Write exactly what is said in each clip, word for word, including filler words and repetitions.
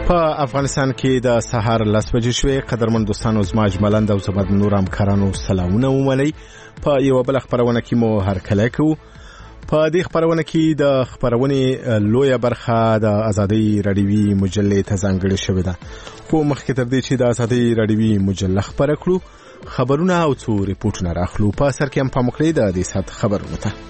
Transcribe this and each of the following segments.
په افغانستان کې د سهار لس بجې شوې. قدرمن دوستانو زما اجملاند او زما نور همکارانو سلامونه ومنئ. په یو بل خبرونه کې مو هرکلی کوو. په دې خبرونه کې د خبرونې لویه برخه د ازادي رادیوي مجلې ته ځانګړې شوې ده. خو مخکې تر دې چې د ازادي رادیوي مجله خبره کړو، خبرونه او څو ریپورټونه راخلو. په سر کې هم پام وکړئ د دې ساعت خبرونو ته.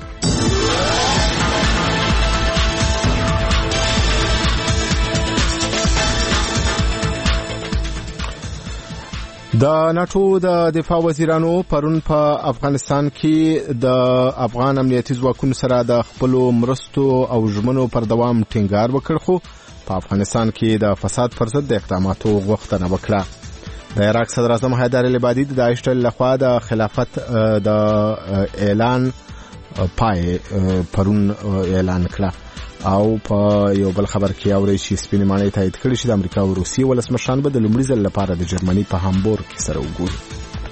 د ناتو د دفاع وزیرانو پرون په افغانستان کې د افغان امنیتي ځواکونو سره د خپل مرستو او ژمنو پر دوام ټینګار وکړ، خو په افغانستان کې د فساد پر ضد د اقداماتو غوښتنه وکړه. د عراق صدر اعظم حیدر العبادي د داعش ډلې لخوا د خلافت د اعلان پای پرون اعلان کړه. او په یو بل خبر کې اوري چې سپینې ماڼۍ تایید کړي چې د امریکا او روسیې ولسمشران به د لومړي ځل لپاره د جرمني په هامبورګ کې سره وګوري.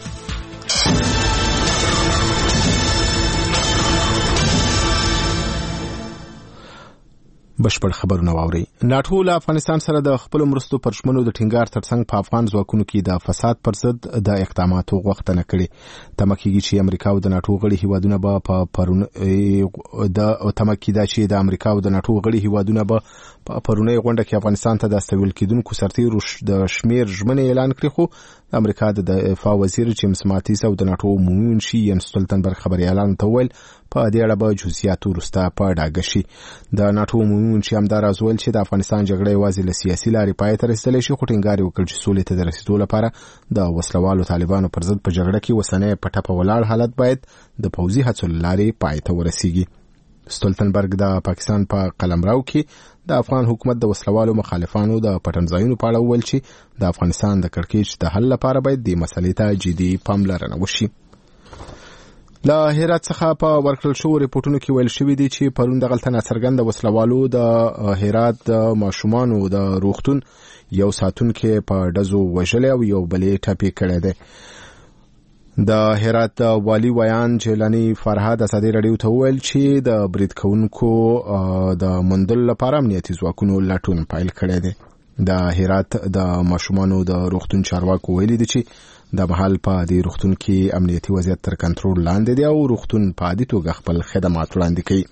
بشپړ خبرونه واوري. ناتو له افغانستان سره د خپل مرستو پر ژمنو د ټینګار ترڅنګ په افغان ځواکونو کې د فساد پر ضد د اقداماتو غوښتنه کړې. تمه کېږي چې امریکا او د ناتو غړي هیوادونه به په پرون د تمه کېده چې د امریکا او د ناتو غړي هیوادونه به په پرونی غونډه کې افغانستان ته د استویل کېدونکو سرتیرو د شمیر ژمنې اعلان کړې، خو د امریکا د دفاع وزیر جیمز ماتیس او د ناتو عمومي منشي ین ستولتنبرګ خبريالانو ته ویل په دې اړه به جزئیات وروسته په ډاګه شي. د ناتو عمومي منشي همدا راز ویل چې د افغانستان جګړه یوازې له سیاسي لارې پای ته رسیدلی شي، خو ټینګار یې وکړ چې سولې ته د رسیدو لپاره د وسلوالو طالبانو پر ضد په جګړه کې اوسنی په ټپه ولاړ حالت باید د پوځي هڅو له لارې پای ته ورسیږي. ستولتنبرګ د پاکستان په قلمرو کې د افغان حکومت د وسلوالو مخالفانو د پټنځایونو په اړه وویل چې د افغانستان د کړکېچ د حل لپاره باید د مسلې ته جدي پاملرنه وشي. له هرات څخه په ورکړل شوو ریپورتونو کې ویل شوي دي چې پرون دغلته ناڅرګنده وسلوالو د هرات د ماشومانو د روغتون یو ساتونکی په ډزو وژلی او یو بل یې ټپي کړی دی. د هرات والی ویان جیلانی فرهاد ازادي رادیو ته ویل چې د برید کوونکو د موندلو لپاره امنیتي ځواکونو لټون پیل کړی دی. د هرات د ماشومانو د روغتون چارواکو ویلي دي چې د مهال په دې روغتون کې امنیتي وضعیت تر کنټرول لاندې دی او روغتون په عادي توګه خپل خدمات وړاندې کوي.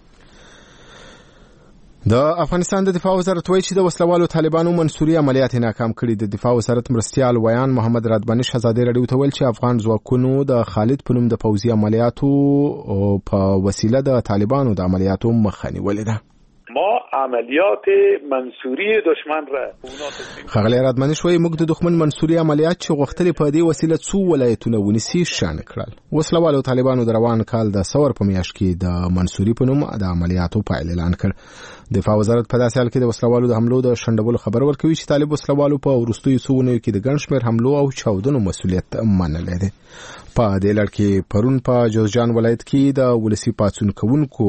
د افغانستان د دفاع وزارت وایي چې د وسلوالو طالبانو منصوري عملیات ناکام کړي. د دفاع وزارت مرستیال ویان محمد رادباني ازادي رادیو ته ویل چې افغان ځواکونو د خالد په نوم د پوځي عملیاتو په وسیله د طالبانو د عملیاتو مخه نیولې ده. ما عملیات منصوری دشمن را خغلی رادمنی شوی موږ د دښمن منصوری عملیات چې غوښتلې په دې وسیله څو ولایتونه ونیسي شان کړل. وسلوالو طالبانو د روان کال د ثور په میاشت کې د منصوری په نوم د عملیاتو پایل اعلان کړ. دفاع وزارت په داسې حال کې د وسلوالو د حملو د شندولو خبر ورکوي چې طالب وسلوالو په وروستیو څو ونیو کې د ګڼ شمېر حملو او چاودنو مسؤلیت منلی دی. په دې لړ کې پرون په جوزجان ولایت کې د ولسی پاڅون کوونکو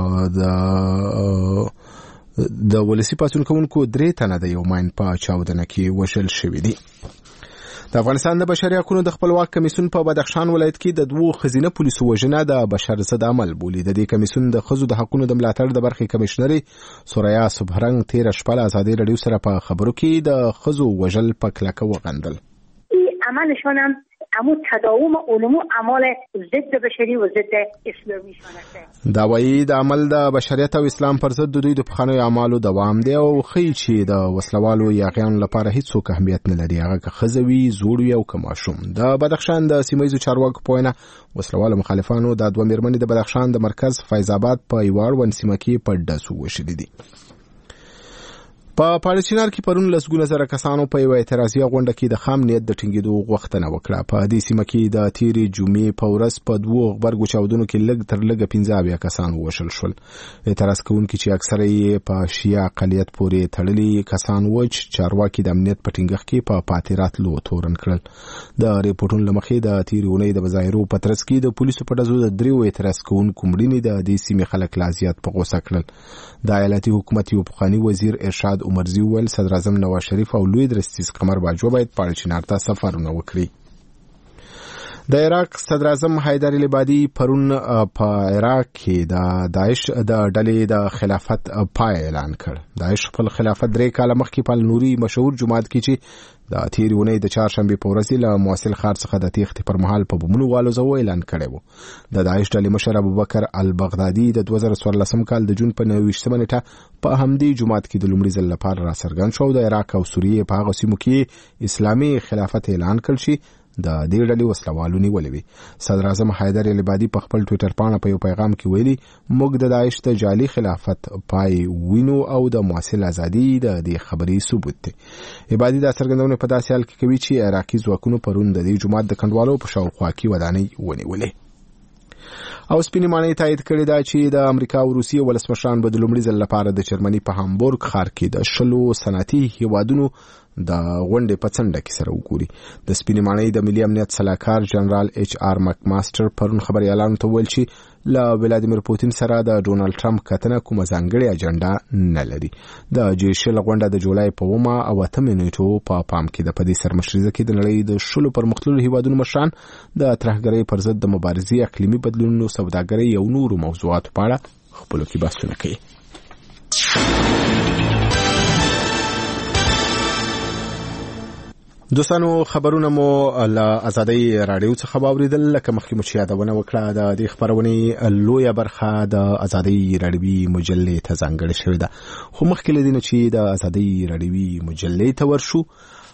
د د ولسی پاڅون کوونکو درې تنه د یو ماین په چاودنه کې وژل شوي دي. د افغانستان د بشري حقوقو د خپلواک کمیسیون په بدخشان ولایت کې د دوو ښځینه پولیسو وژنه د بشر ضد عمل بولي. د دې کمیسیون د ښځو د حقوقو د ملاتړ د برخې کمشنرې سوریا صبحرنګ تیره شپه له ازادي رادیو سره په خبرو کې د ښځو وژل په کلکه وغندل. عملشان هم اما تداوم علوم اعمال ضد بشری و ضد اسلامی شانسته. دا وایي د عمل د بشریت او اسلام پر ضد د دوی د پخوانیو اعمالو دوام دی او ښیي چې د وسلوالو یاغیانو لپاره هیڅوک اهمیت نه لري، هغه که ښځه وي، زوړ وي او که ماشوم. د بدخشان د سیمه ییزو چارواکو په وینا وسلوالو مخالفانو د دوه مېرمنې د بدخشان د مرکز فیض آباد په یوه اړوند سیمه کې په ډزو وژلي دي. په پاړچینار کې پرون لسګونه زره کسانو په یو اعتراضي غونډه کې د خام نیت د ټینګېدو غوښتنه وکړه. په دې سیمه کې د تیرې جمعې په ورځ په دوو غبرګو چاودنو کې لږ تر لږه پنځه اویا کسان ووژل شول. اعتراض کوونکي چې اکثره یې په شیعه اقلیت پورې تړلي کسان وو چې چارواکي د امنیت په ټینګښت کې په پاتې راتلو تورن کړل. د ریپورټونو له مخې د تیرې اونۍ د مظاهرو په ترڅ کې د پولیسو په ډزو د دریو اعتراض کوونکو مړینې د دې سیمې خلک لا زیات په غوسه کړل. د ایالتي حکومت یو پخواني وزیر ارشاد عمرزي وویل صدر اعظم نواز شریف او لوی درستیز قمر باجوه باید پاړچینار ته سفرونه وکړي. د عراق صدر اعظم حیدر العبادي پرون په عراق کې د داعش د ډلې د خلافت پای اعلان کړ. داعش خپل خلافت درې کاله مخکې په نوري مشهور جماعت کې چې د تیرې اونۍ د چهارشنبې په ورځ له موصل ښار څخه د تېښتې پر مهال په بمونو والوزو اعلان کړی و. د داعش ډلې مشر ابوبکر البغدادي د دوه زره څوارلسم کال د جون په نهه ویشتمه نیټه په همدې جماعت کې د لومړي ځل لپاره راڅرګند شو. د عراق او سوریې په هغه سیمو کې اسلامي خلافت اعلان کړ چې د دې ډلې وسلوالو نیولې وي. صدر اعظم حیدر العبادي په خپل ټویټر باندې په یو پیغام کې ویلي موږ د داعش د جعلي خلافت پای وینو او د موصل ازادي د دې خبري ثبوت دی. عبادي دا څرګندونه په داسې حال کې کوي چې عراقي ځواکونو پرون د دې جماعت د کنډوالو په شاوخوا کې ودانۍ ونیولې. او سپینې مانې تایید کړی دا چې د امریکا او روسیې ولسمشران به د لومړي ځل لپاره د جرمني په هامبورګ ښار کې د شلو صنعتي هیوادونو د غونډې په څنډه کې سره وګوري. د سپینې مانې د ملي امنیت سلاکار جنرال ایچ آر مکماستر پرون خبريالانو ته ویل چې له ولادیمیر پوتین سره د ډونالد ټرمپ کتنه کومه ځانګړې اجنډا نه لري. د جی شل غونډه د جولای په اومه او اتمه نیټو په پام کې د پدې سرمشريزه کې د نړۍ د شلو پرمختللو هیوادونو مشران د ترهګرۍ پر ضد د مبارزې اقلیمي بدلونونو سوداګرۍ او نورو موضوعاتو په اړه خپل کې بحثونه کوي. دوستانو خبرونه مو له آزادۍ رادیو څخه واوریدل. لکه مخکې مو چې یادونه وکړه د دې خبرونې لویه برخه د آزادۍ رادیوي مجلې ته ځانګړې شوې ده. خو مخکې له دې نه چې د آزادۍ رادیوي مجلې ته ورشو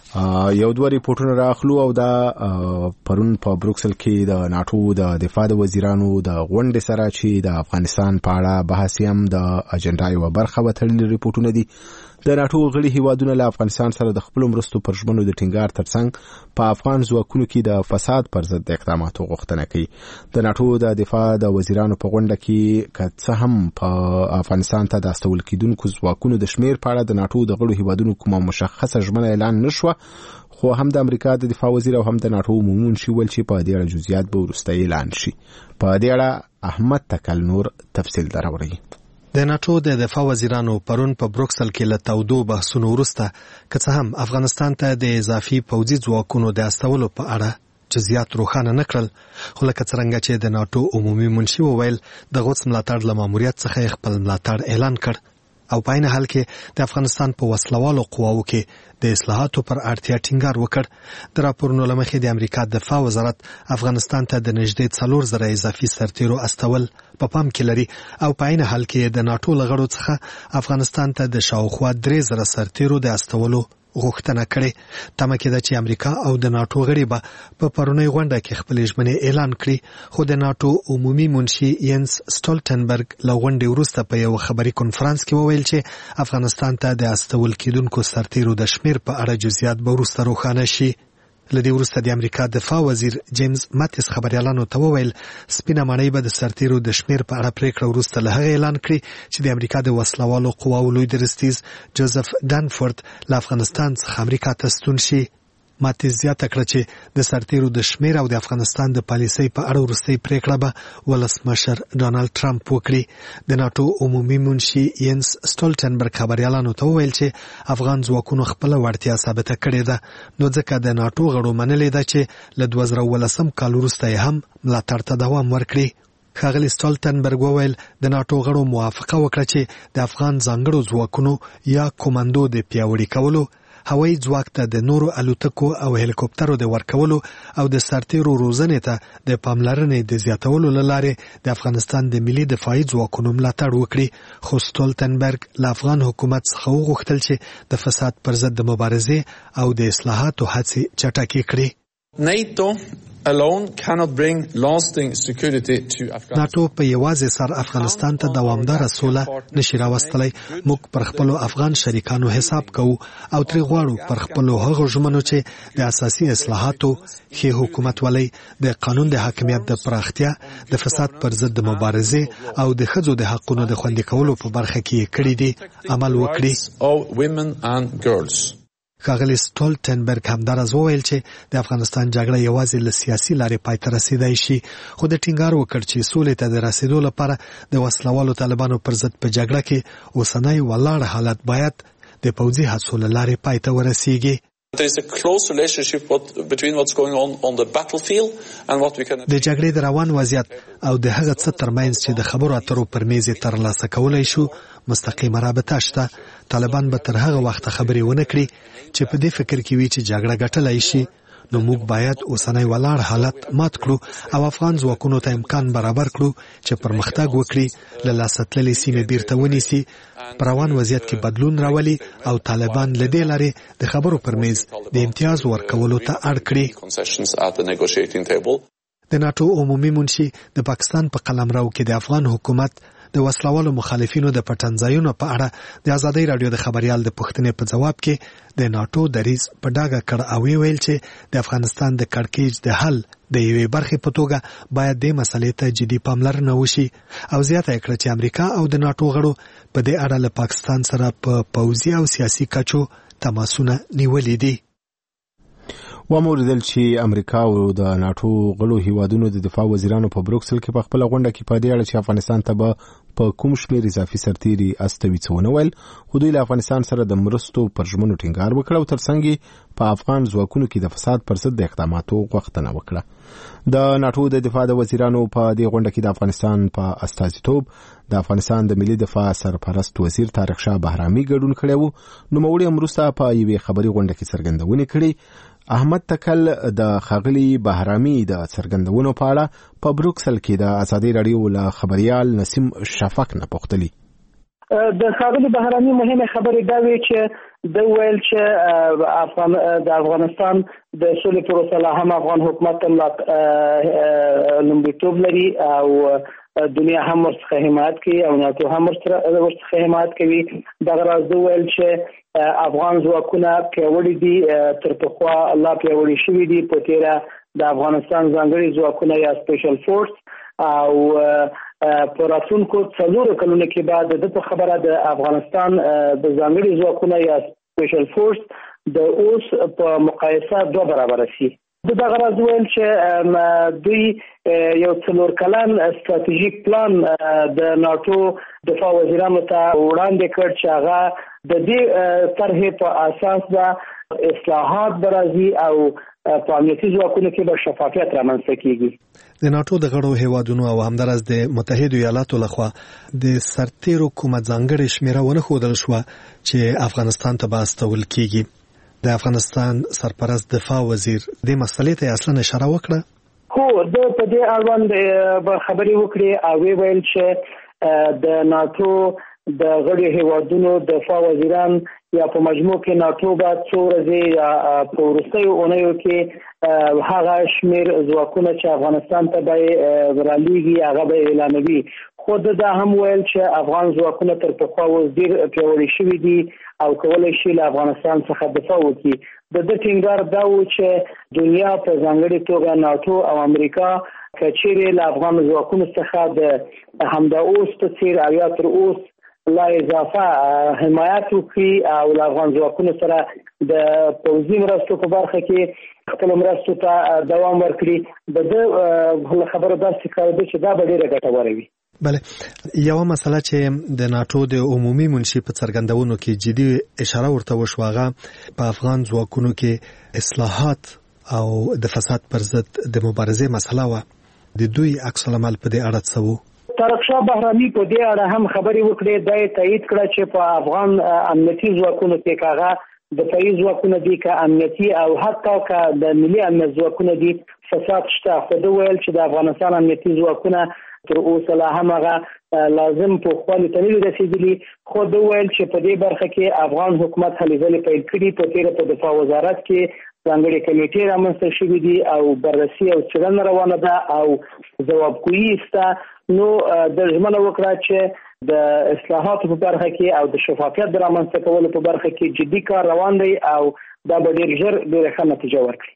یو دوه ریپورټونه راخلو او دا پرون په بروکسل کې د ناتو د دفاع د وزیرانو د غونډې سره چې د افغانستان په اړه بحث هم د اجنډا یو برخه وتړلي ریپورټونه دي. د ناتو غړي هیوادونه له افغانستان سره د خپل مرستو پر ژمنو د ټینګار ترڅنګ په افغان ځواکونو کې د فساد پر ضد اقداماتو غوښتنه کوي. د ناتو د دفاع د وزیرانو په غونډه کې که څه هم په افغانستان ته د استول کېدونکو ځواکونو د شمیر په اړه د ناتو د غړو هیوادونو کومه مشخصه ژمنه اعلان نشوه، خو هم د امریکا د دفاع وزیر او هم د ناتو عمومي منشي ویل چې په دې اړه جزئیات به وروسته اعلان شي. په دې اړه احمد تکل نور تفصیل دراوړي. د ناتو د دفاع وزیرانو پرون په بروکسل کې له تودو بحثونو وروسته که څه هم افغانستان ته د اضافي پوځي ځواکونو د استولو په اړه جزئیات روښانه نه کړل، خو لکه څرنګه چې د ناتو عمومي منشي وویل د قدس ملاتړ له ماموریت څخه خپل ملاتړ اعلان کړ او په عین حال کې د افغانستان په وسلوالو قواو کې د اصلاحاتو پر اړتیا ټینګار وکړ. د راپورونو له مخې د امریکا دفاع وزارت افغانستان ته د نږدې څلور زره اضافي سرتیرو استول په پام کې لري او په عین حال کې د ناتو له غړو څخه افغانستان ته د شاوخوا درې زره سرتیرو د استولو غوښتنه کړې. تمه کېده چې امریکا او د ناتو غړي به په پرونی غونډه کې خپل ژمنې اعلان کړي، خو د ناتو عمومي منشي ینس سټولټنبرګ له غونډې وروسته په یو خبري کنفرانس کې وویل چې افغانستان ته د استول کېدونکو سرتیرو د شمیر په اړه جزئیات به وروسته روښانه شي. لدی وروسته د امریکا دفاع وزیر جیمز ماتیس خبريالانو ته وویل سپینه مانۍ به د سرتیرو د شمیر په اړه پریکړه وروسته له هغه اعلان کړي چې د امریکا د وسلوالو قواو لوی درستیز جوزف دانفورد له افغانستان څخه امریکا ته ستون شي. ماتیس زیاته کړه چې د سرتیرو د شمیر او د افغانستان د پالیسۍ په اړه وروستۍ پریکړه به ولسمشر ډونالد ټرمپ وکړي. د ناتو عمومي منشي ینس سټولټنبرګ خبريالانو ته وویل چې افغان ځواکونو خپل وړتیا ثابته کړې ده، نو ځکه د ناتو غړو منلې ده چې له دوه زره اوولسم کال وروسته هم ملاتړ ته دوام ورکړي. ښاغلي سټولټنبرګ وویل د ناتو غړو موافقه وکړه چې د افغان ځانګړو ځواکونو یا کوماندو د پیاوړي کولو، هوایي ځواک ته د نورو الوتکو او هلیکوپټرو د ورکولو او د سرتیرو روزنې ته د پاملرنې د زیاتولو له لارې د افغانستان د ملي دفاعي ځواکونو ملاتړ وکړي. خو سټولټنبرګ له افغان حکومت څخه وغوښتل چې د فساد پر ضد د مبارزې او د اصلاحاتو هڅې چټکې کړي. NATO alone cannot bring lasting security to Afghanistan. ناتو په یوازې سر افغانستان ته دوامدار سوله نشي راوستلی. موږ پر خپل افغان شریکانو حساب کوو او تری غواړو پر خپل هغو ژمنو چې د اساسي اصلاحاتو، ښه حکومت ولۍ، د قانون د حاکمیت د پراختیا، د فساد پر ضد د مبارزې او د ښځو د حقونو د خوندي کولو په برخه کې کړي دي عمل وکړي. ښاغلي سټولټنبرګ همداراز وویل چې د افغانستان جګړه یوازې له سیاسي لارې پای ته رسیدای شي، خو د ټینګار وکړ چې سولې ته د رسیدو لپاره د وسلوالو طالبانو پر ضد په جګړه کې اوسنی ولاړ حالت باید د پوځي هڅو له لارې پای ته ورسیږي. There is a close relationship what, between what's going on on the battlefield and what we can. د جګړې د روان وضعیت او د هغه څه ترمنځ چې د خبرو اترو پر میز ترلاسه کولای شو مستقیمه رابطه شته. طالبان به تر هغه وخت خبرې ونه کړي چې په دې فکر کې وي چې جګړه ګټلای شي. نو موږ باید اوسنی ولاړ حالت مات کړو او افغان ځواکونو ته امکان برابر کړو چې پرمختګ وکړي، له لاسه تللې سیمې بیرته ونیسي، په روان وضعیت کې بدلون راولي او طالبان له دې لارې د خبرو پر میز د امتیاز ورکولو ته اړ کړي. د ناتو عمومي منشي د پاکستان په قلمرو کې د افغان حکومت د وسلوالو مخالفینو د پټنځایونو په اړه د ازادۍ رادیو د خبريال د پوښتنې په جواب کې د ناتو دریځ په ډاګه کړ او ویل چې د افغانستان د کړکېچ د حل د یوې برخې په توګه باید د مسلې ته جدي پاملرنه وشي او زیاته کړ چې امریکا او د ناتو غړو په دې اړه له پاکستان سره په پوځي او سیاسي کچو تماسونه نیولې دي. وموردل چې امریکا او د ناتو غړو هیوادونو د دفاع وزیرانو په بروکسل کې په خپل غونډه کې په دې اړه چې افغانستان ته به په کوم شمېر اضافي سرتیري استوي څونه ویل، خو دوی له افغانستان سره د مرستو پر ژمنو ټینګار وکړ او ترڅنګ په افغان ځواکونو کې د فساد پر ضد د اقداماتو غوښتنه وکړه. د ناتو د دفاع د وزیرانو په دې غونډه کې د افغانستان په استازیتوب د افغانستان د ملي دفاع سرپرست وزیر طارق شاه بهرامي ګډون کړی و. نو موړي امروسته په یوې خبري غونډه کې څرګندونه کړې. احمد تکل د خاغلی بهرامي د څرګندونو په اړه په بروکسل کې د ازادي رادیو له خبريال نسیم شفق نه پوښتلی. د خاغلی بهرامي مهمه خبره دا وی چې د ویل چې افغان د افغانستان د سولې پروسه لا هم افغان حکومت لا لومړیتوب لري او دنیا هم ورڅخه حمایت کوي او ناتو هم ورڅخه حمایت کوي. دغه راز د ویل چې افغان ځواکونه پیاوړي دي، تر پخوا الله پیاوړي شوي دي. په تیره د افغانستان ځانګړي ځواکونه یا سپیشل فورس او په راتلونکو څلورو کلونو کې بعد د په خبره د افغانستان د ځانګړي ځواکونه یا سپیشل فورس د اوس په مقایسه دوه برابر شي. دغه راز ویل چې دوی یو څلور کلن ستراتیژیک پلان د ناتو دفاع وزیرانو ته وړاندې کړ چې هغه د دې طرحې په اساس د اصلاحات برازي او په امنیتي ځواکونو کې به شفافیت رامنځته کیږي. د ناتو د غړو هیوادونو او همدارس د متحده ایالاتو لخوا د سرتیرو کومه ځانګړې شمیره ونه ښودل شوه چې افغانستان ته به استول کیږي. د افغانستان سرپرست دفاع وزیر د مسلې ته اصلا اشاره وکړه. هو د په دې اړوند خبرې وکړې او ویل چې د ناتو د غړي هیوادونو دفاع وزیران یا په مجموع کې ناتو بعد څو ورځې یا په وروستیو اونیو کې هغه شمیر ځواکونه چې افغانستان ته به رالیږي هغه به اعلانوي. خو دا هم ویل چې افغان ځواکونه تر پخوا اوس ډېر پیاوړي شوي دي او کولی شي له افغانستان څخه دفاع وکړي. د دې ټینګار دا و چې دنیا په ځانګړې توګه ناتو او امریکا که چیرې له افغان ځواکونو څخه د همدا اوس په څېر او یا تر اوس لا اضافه حمایت وکړي او له افغان ځواکونو سره د پوځي مرستو په برخه کې خپل مرستو ته دوام ورکړي. د دې خبرو داسې کار دی چې دا به ډېره ګټوره وي. بله، یو مسله چې د ناتو د عمومي منشي په څرګندونو کې جدي اشاره ورته وشوه هغه په افغان ځواکونو کې اصلاحات او د فساد پر ضد د مبارزې مسله وه. د دوی عکس العمل په دې اړه څه و؟ طارق شاه بهرامي په دې اړه هم خبرې وکړې. دا یې تایید کړه چې په افغان امنیتي ځواکونو کې کاغه دفاعي ځواکونه دي که امنیتي او حتی که د ملي امنیت ځواکونه دي فساد شته. خو ده ویل چې د افغانستان امنیتي ځواکونه تر اوسه لا هم هغه لازم په خپل ته نه رسیدلی. خو ده ویل چې په دې برخه کې افغان حکومت هلې ځلې پیل کړي. په تیره په دفاع وزارت کې ځانګړي کمیټې رامنځته شوي دي او بررسي او څېړنه روانه ده او ځوابګویي شته. نو د ژمنه وکړه چې د اصلاحاتو په برخه کې او د شفافیت د رامنځته کولو په برخه کې جدي کار روان دی او دا به ډېر ژر ډېره ښه نتیجه ورکړي.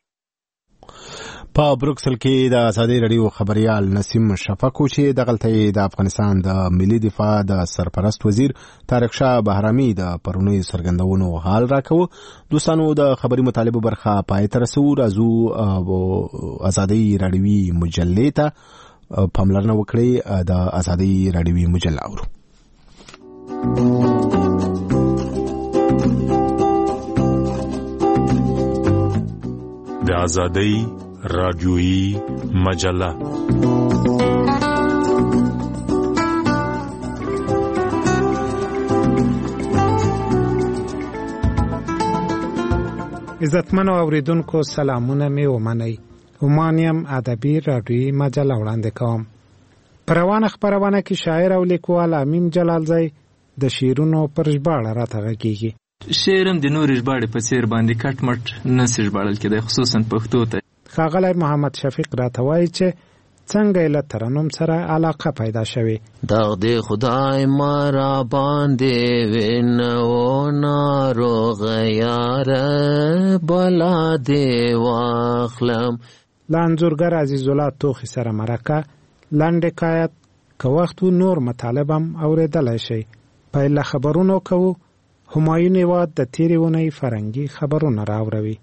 په بروکسل کې د ازادي رادیو خبريال نسیم شفق چې دغلته د افغانستان د ملي دفاع د سرپرست وزیر طارق شاه بهرامي د پرونی سرګندونو حال راکوه. دوستانو د خبري مطالبه برخه پای تر رسو راځو ازادي رادیوي مجلې ته پاملرنه وکړئ. د ازادي رادیوي مجله اورو. د آزادۍ رادیویي مجله. عزتمنو اوریدونکو سلامونه می ومنئ. ومانیم ادبی رادیویي مجله وړاندې کوم. پروانه خبرونه کې شاعر او لیکوال امیم جلالزی د شعرونو پر ژباړه راته غږیږي. شعرم د نور ژباړې په څیر باندې کټ مټ نه سي ژباړل کېدی، خصوصا پښتو ته. ښاغلی محمد شفیق راته وایي چې څنګه یې له ترنم سره علاقه پیدا شوې. دغ دې خدای ما را باندې وینو ناروغه یاره بلا دې واخلم. له انځورګر عزیز الله توخي سره مرکه لنډ حکایت که وخت و نور مطالب هم اورېدلی شئ. پیل خبرونو کوو. همایون هیواد د تیرې اونۍ فرهنګي خبرونه راوروي.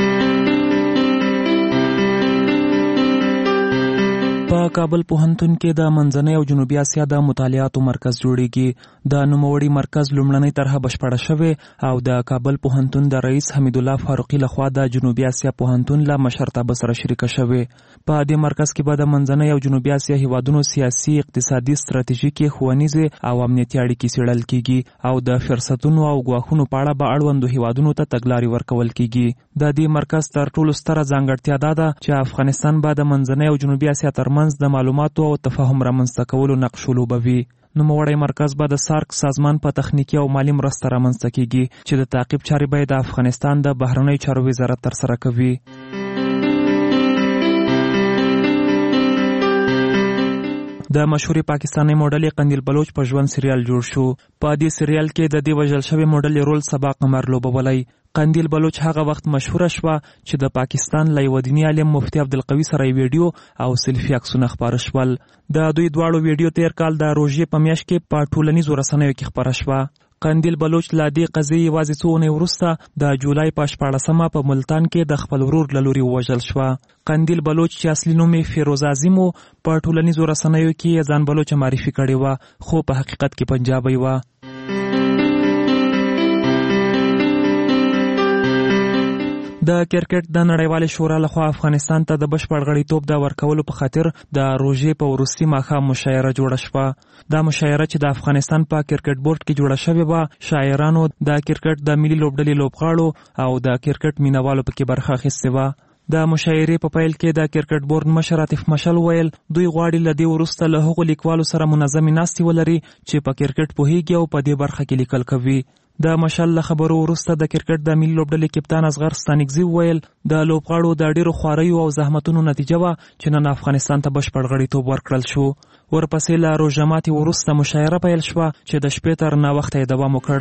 په کابل پوهنتون کې د منځنۍ او جنوبي اسیا د مطالعاتو مرکز جوړیږي. د نوموړي مرکز لومړنۍ طرحه بشپړه شوې او د کابل پوهنتون د رئیس حمید الله فاروقي لخوا د جنوبي اسیا پوهنتون له مشرتابه سره شریکه شوې. په دې مرکز کې به د منځنۍ او جنوبي اسیا هیوادونو سیاسي، اقتصادي، ستراتیژیکي، ښوونیزې او امنیتي اړیکې څېړل کیږي او د فرصتونو او ګواښونو په اړه به اړوندو هیوادونو ته تګلارې ورکول کیږي. د دې مرکز تر ټولو ستره ځانګړتیا دا ده چې افغانستان به د منځنۍ او جنوبي اسیا ترمنځ د معلوماتو او تفاهم رامنځته کولو نقش ولوبوي. نوموړی مرکز به د سارک سازمان په تخنیکي او مالي مرسته رامنځته کیږي چې د تعقیب چارې به د افغانستان د بهرنیو چارو وزارت ترسره کوي. د مشهوري پاکستاني موډلې قندیل بلوچ په ژوند سریال جوړ شو. په دې سریال کې د دې وژل شوی موډلې رول سبا قمر لوبولی. قندیل بلوچ هغه وخت مشهوره شوه چې د پاکستان له یوه دیني عالم مفتي عبدالقوي سره یې ویډیو او سیلفي عکسونه خپاره شول. د دوی دواړو ویډیو تیر کال د روژې په میاشت کې په ټولنیزو رسنیو کې خپره شوه. قندیل بلوچ له دې قضیې یوازې څو اونۍ وروسته د جولای په شپاړسمه په ملتان کې د خپل ورور له لوري ووژل شوه. قندیل بلوچ چې اصلي نوم یې فیروز اعظم و، په ټولنیزو رسنیو کې یې ځان بلوچ معرفي کړې وه، خو په حقیقت کې پنجابی وه. د کرکټ د نړیوالې شورا لخوا افغانستان ته د بشپړ غړیتوب د ورکولو په خاطر د روژې په وروستي ماښام مشاعره جوړه شوه. دا مشاعره چې د افغانستان په کرکټ بورډ کې جوړه شوې وه، شاعرانو، د کرکټ د ملي لوبډلې لوبغاړو او د کرکټ مینوالو پکې برخه اخیستې وه. د مشاعرې په پیل کې د کرکټ بورډ مشر عاطف مشل ویل دوی غواړي له دې وروسته له هغو لیکوالو سره منظمې ناستې ولري چې په کرکټ پوهیږي او په دې برخه کې لیکل کوي. د مشل له خبرو وروسته د کرکټ د ملي لوبډلې کپتان اصغر ستانکزي ویل د لوبغاړو د ډیرو خواریو او زحمتونو نتیجه وه چې نن افغانستان ته بشپړ غړیتوب ورکړل شو. ورپسې له روژه ماتې وروسته مشاعره پیل شوه چې د شپې تر ناوخته یې دوام وکړ.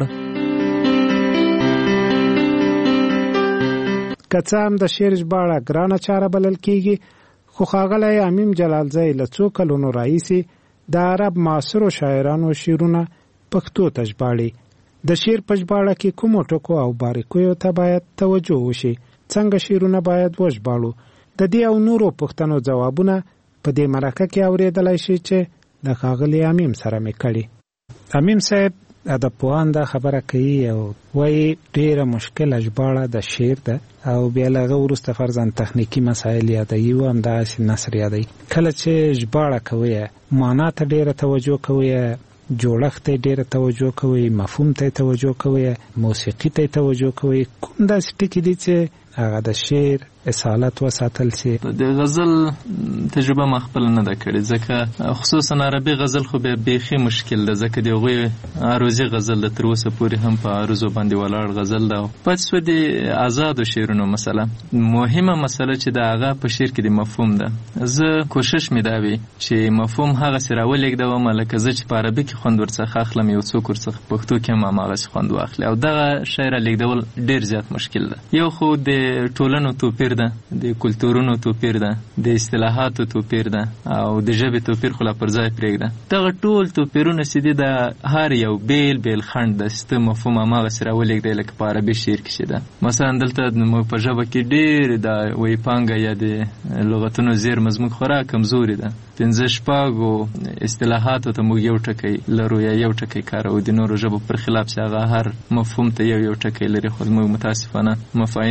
که څه هم د شعر ژباړه ګرانه چاره بلل کیږي، خو ښاغلی امیم جلالزی له څو کلونو راهیسې د عرب معاصرو شاعرانو شعرونه پښتو ته ژباړي. د شعر په ژباړه کې کومو ټکو او باریکیو ته باید توجه وشي، څنګه شعرونه باید وژباړو، د دې او نورو پوښتنو ځوابونه په دې مرکه کې اورېدلی شي چې د ښاغلي امیم سره مې کړي. امیم صاحب ادبپوهان دا خبره کوي او وایي ډېره مشکله ژباړه د شعر ده او بیا له هغه وروسته فرضاً تخنیکي مسایل یادوي او همداسې نثر یادوي. کله چې ژباړه کوئ معنا ته ډېره توجه کوئ، جوړښت ته ډېره توجه کوئ، مفهوم ته توجه کوئ، موسیقي ته توجه کوئ، کوم داسې ټکي دي چې هغه د شعر اصالت وساتل شي؟ د غزل تجربه ما خپل نه ده کړې، ځکه خصوصا عربي غزل خو به بیخي مشکل ده، ځکه د هغوی عروضي غزل ده، تر اوسه پورې هم په عروضو باندې ولاړ غزل ده. پاتې شوه د آزادو شعرونو مسله. مهمه مسله چې د هغه په شعر کې د مفهوم ده. زه کوشش مې دا وي چې مفهوم هغسې راولېږدوم لکه زه چې په عربي کې خوند ورڅخه اخلم، یو څوک ورڅخه پښتو کې هم هماغسې خوند واخلي، او دغه شی رالېږدول ډېر زیات مشکل ده. یو خو د ټولنو توپیر ده، د کلتورونو توپیر ده، د اصطلاحاتو توپیر ده او د ژبې توپیر خو لا پر ځای پرېږده. دغه ټول توپیرونه چې دي د هر یو بیل بیل خنډ ده چې ته مفهوم هماغسې راولېږدی لکه په عربي شعر کې چې ده. مثلا دلته موږ په ژبه کې ډېر د وایي پانګه یا د لغتونو زیرمه زموږ خورا کمزورې ده. پنځه شپږو اصطلاحاتو ته موږ یو ټکی لرو یا یو ټکی کاروو، د نورو ژبو پر خلاف چې هغه هر مفهوم ته یو یو ټکی لري. خو موږ متاسفانه مفاهیم زیات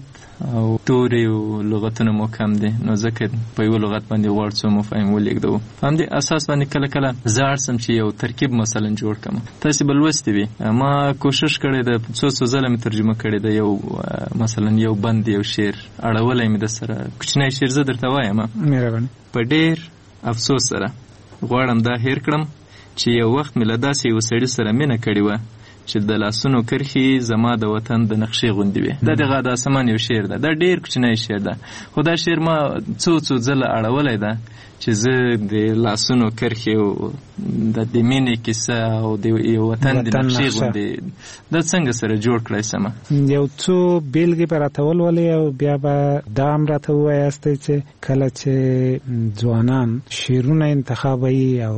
او توري او لغتونه مو کم دي، نو ځکه په یو لغت باندې غواړ څو مفاهیم ولیکدو. هم دې اساس باندې کله کله زړ سم چې یو ترکیب مثلا جوړ کړم. تاسو بل وستې وي ما کوشش کړی د څو څو ځله مې ترجمه کړی د یو مثلا یو بند یو شعر اړولای مې د سره کوچنی شعر زه درته وایم. مهرباني. په ډېر افسوس سره غواړم دا هیر کړم چې یو وخت مې له داسې یو سړي سره مینه کړې وه چې د لاسونو کرښې زما د وطن د نقشې غوندې وې. دا د غاده اسمان یو شعر ده، دا ډېر کوچنی شعر ده، خو دا شعر ما څو څو ځله اړولی ده چې زه د لاسونو کرښې او د دې مینې کیسه او د یو وطن د نقشې غوندې دا څنګه سره جوړ کړی سمه. یو څو بیلګې به راته ولولئ او بیا به دا هم راته ووایاستئ چې کله چې ځوانان شعرونه انتخابوي او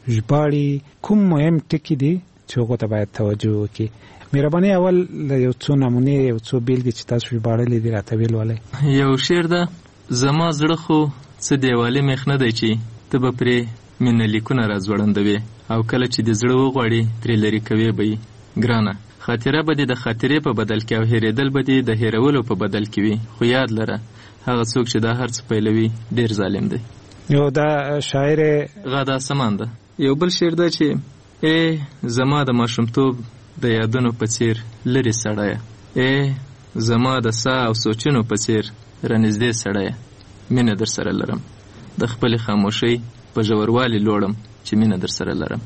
ژباړي کوم مهم ټکي دي چې هغو ته باید توجه وکړي. مهرباني اول یو څو نمونې یو څو بیلګې چې تاسو ژباړلې دي راته ویلولئ. یو شعر ده زما زړه خو څه دیوالي میخ نه دی چې ته به پرې مینه لیکونه راځوړندوې او کله چې د زړه وغواړي ترې لرې کوې به یې ګرانه. خاطره به دې د خاطرې په بدل کې او هېرېدل به دې د هېرولو په بدل کې وي، خو یاد لره هغه څوک چې دا هر څه پیلوي ډېر ظالم دی. یو دا شاعر غاده اسمان ده. یو بل شعر ده چې ای زما د ماشومتوب د یادونو په څیر لرې سړیه، ای زما د ساه او سوچونو په څیر رانږدې سړیه، مینه در سره لرم د خپلې خاموشۍ په ژوروالي لوړم چې مینه در سره لرم.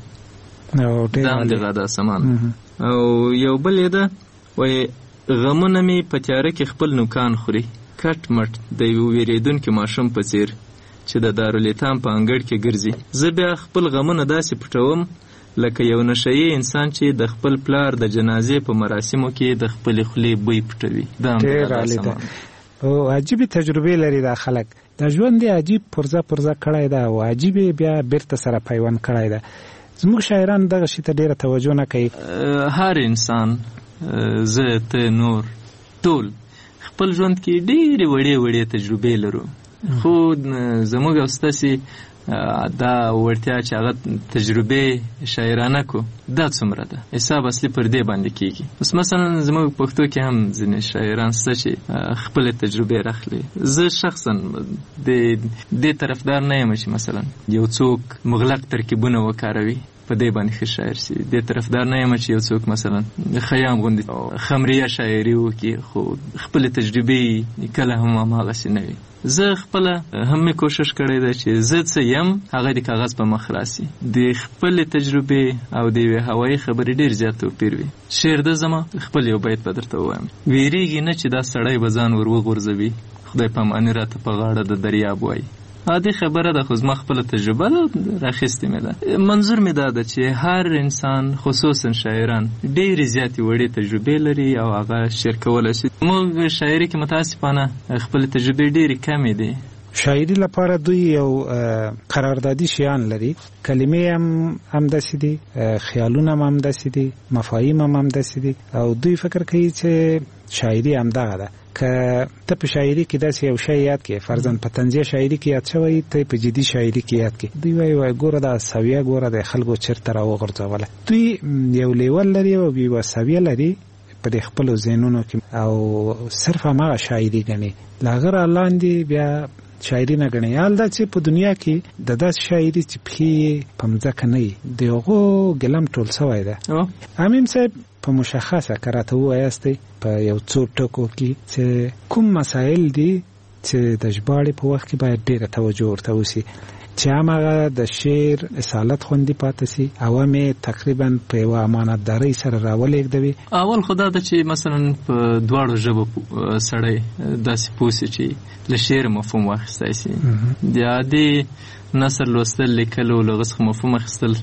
دا هم د غاده اسمان. او یو بل یې ده وایي غمونه مې په تیاره کې خپل نوکان خوري، کټ مټ د یو ویرېدونکي ماشوم په څیر چې د دارالایتام په انګړ کې ګرځي. زه بیا خپل غمونه داسې پټوم لکه یو نشهیي انسان چې د خپل پلار د جنازې په مراسمو کې د خپلې خولې بوی پټوي. دا هم د غاده اسمان. او عجیبې تجربې لري دا خلک، د ژوند یې عجیب پرزه پرزه کړی ده او عجیبې بیا بیرته سره پیوند کړی ده. زموږ شاعران دغه شي ته ډېره توجه نه کوي. هر انسان زه ته نور ټول خپل ژوند کې ډېرې وړې وړې تجربې لرو، خو زموږ او ستاسې دا وړتیا چې هغه تجربې شاعرانه کو دا څومره ده، حساب اصلي پر دې باندې کېږي. اوس مثلا زموږ پښتو کې هم ځینې شاعران شته چې خپلې تجربې راخلي. زه شخصا د دې طرفدار نه یم چې مثلا یو څوک مغلق ترکیبونه وکاروي په دې باندې ښه شاعر سي. دې طرفدار نه یم چې یو څوک مثلا خیام غوندې خمریه شاعري وکړي خو خپلې تجربې کله هم هماغسې نه وي. زه خپله هم مې کوشش کړی ده چې زه څه یم هغه د کاغذ په مخ راسي. د خپلې تجربې او د یوې هوایي خبرې ډېر زیات توپیر وي. شعر ده زما خپل یو بیت به درته ووایم. ویریږي نه چې دا سړی به ځان ور وغورځوي، خدای پاماني راته په غاړه د دریاب وایي. عادي خبره ده خو زما خپله تجربه ده راخیستې مې ده. منظور مې دا ده چې هر انسان خصوصا شاعران ډېرې زیاتې وړې تجربې لري او هغه شعر کولی شي. موږ شاعري کې متاسفانه خپلې تجربې ډېرې کمې دي. شاعري لپاره دوی یو قراردادي شیان لري، کلمې هم همداسې دي، خیالونه هم همداسې دي، مفاهیم هم همداسې دي او دوی فکر کوي چې شاعري همدغه ده. که ته په شاعري کې داسې یو شی یاد کړې، فرضاً په طنزیه شاعري کې یاد شوی، ته په جدي شاعري کې یاد کړې، دوی وایي وایي ګوره دا سویه ګوره د خلکو چېرته راوغورځوله. دوی یو لیول لري او یوه سویه لري په دې خپلو ذهنونو کې او صرف هماغه شاعري ګڼي، له هغه را لاندې بیا شاعري نه ګڼي. حال دا چې په دنیا کې د داسې شاعري چې پښې په مځکه نه وي د هغو ګلم ټول سوی ده. امیم صاحب په مشخصه که راته ووایاستئ په یو څو ټکو کې چې کوم مسایل دي چې د ژباړې په وخت کې باید ډېره توجه ورته وشي چې هماغه د شعر اصالت خوندي پاتې سي او هم تقریبا په یوه امانتدارۍ سره راولېږدوي. اول خو دا ده چې مثلا په دواړو ژبو سړی داسې پوه سي چې له شعر مفهوم واخیستی سي. د عادي نثر لوستل لیکل او له هغه څخه مفهوم اخیستل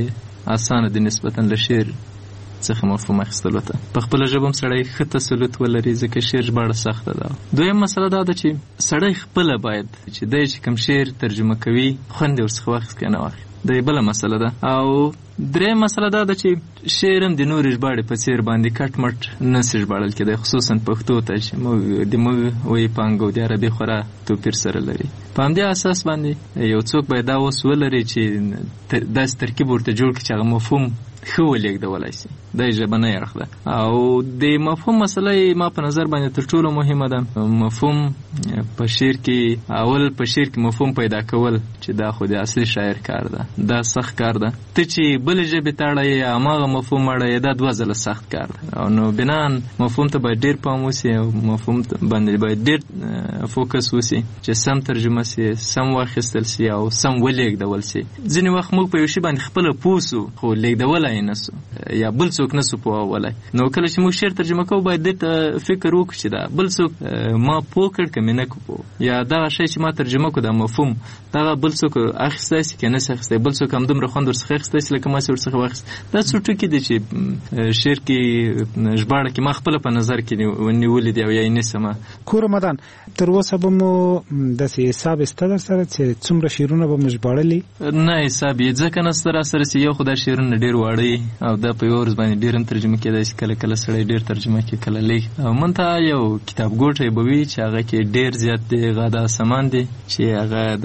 اسانه دي نسبتا له شعر څخه مفهوم اخیستلو ته. په خپله ژبه هم سړی ښه تسلط ولري ځکه شعر ژباړه سخته ده. دویم مسله دا ده چې سړی خپله باید چې دی چې کوم شعر ترجمه کوي خوند یې ورڅخه واخیست که نه واخلي، دا یې بله مسله ده. او دریم مسله دا ده چې شعر هم د نورې ژباړې په څېر باندې کټ مټ نسي ژباړل کېدی، خصوصا پښتو ته چې موږ د موږ وایي پانګه او د عربي خورا توپیر سره لري. په همدې اساس باندې یو څوک باید دا اوس ولري چې داسې ترکیب ورته جوړ کړي چې هغه مفهوم ښه ولېږدولی شي. دا ژبنی اړخ ده. او د مفهوم مسله ما په نظر باندې تر ټولو مهمه ده. مفهوم په شعر کې اول په شعر کې مفهوم پیدا کول چې دا خو د اصلي شاعر کار ده، دا سخت کار ده. ته چې بل ژبې ته اړه یې هماغه مفهوم اړه یې دا دوه ځله سخت کار ده. او نو بنان مفهوم ته باید ډېر پام وسي او مفهوم باندې باید ډېر فوکس وسي چې سم ترجمه سي، سم واخیستل سي او سم ولېږدول سي. ځینې وخت موږ په یو شي باندې خپله پوه سو خو لېږدولی یې نه سو یا بل څوک نه سو پوهولی. نو کله چې موږ شعر ترجمه کوو باید دې ته فکر وکړو چې دا بل څوک ما پوه کړ که مې نه کو پوه، یا دغه شی چې ما ترجمه کړو دا مفهوم دغه بل څوک اخیستی سي که نه سي اخیستی، بل څوک همدومره خوند ورڅخه اخیستی سي لکه ما سي ورڅخه واخیست. دا څو ټکي دي چې شعر کې ژباړه کې ما خپله په نظر کې نیولي دي او یا یې نیسمه. کور رمضان تر اوسه به مو داسې حساب شته در سره چې څومره شعرونه به مو ژباړلي؟ نه حساب یې ځکه نسته را سره چې یو خو دا شعرونه ډېر واړه وي او دا په یوه ورځ باندې ډېر هم ترجمه کېدای شي، کله کله سړی ډېر ترجمه کوي کله لږ. او منتها یو کتاب ګوټی به وي چې هغه کې ډېر زیات د غاده سامان دی چې هغه د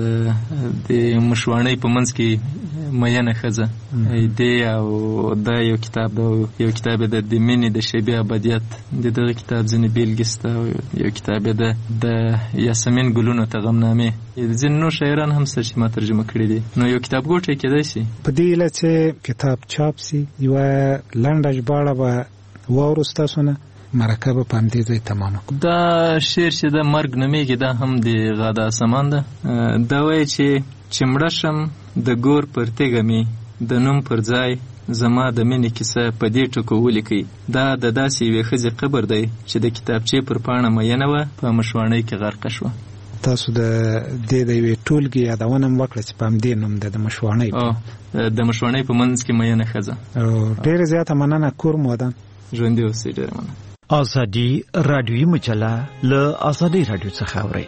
د مشواڼۍ په منځ کې میینه ښځه دی او دا یو کتاب ده. یو کتاب یې د د مینې د شیبې ابدیت د دغه کتاب ځینې بیلګې شته. یو کتاب یې ده د یاسمین ګلونو ته غمنامې. ځینې نور شاعران هم شته چې ما ترجمه کړي دي. نو یو کتاب ګوټی کېدای شي. په دې هیله چې کتاب چاپ سي یوه لنډه ژباړه به واورو ستاسو نه، مرکه به په همدې ځای تمامه کړو. دا شعر چې د مرګ نومیږي دا هم د غاده سامان ده. دا وایي چې چې مړه شم د ګور پر تیږه مې د نوم پر ځای زما د مینې کیسه په دې ټکو ولیکئ. دا د داسې یوې ښځې قبر دی چې د کتابچې پر پاڼه میینه وه په مشواڼۍ کې غرقه شوه. تاسو د دې د یوې ټولګې یادونه هم وکړه چې په همدې نوم ده د مشواڼۍ د مشواڼۍ په منځ کې میینه ښځه. ډېره زیاته مننه کور مودان. ژوندي اوسئ. ډېره مننه. ازادي رادیوي مجله له ازادي رادیو څخه اورئ.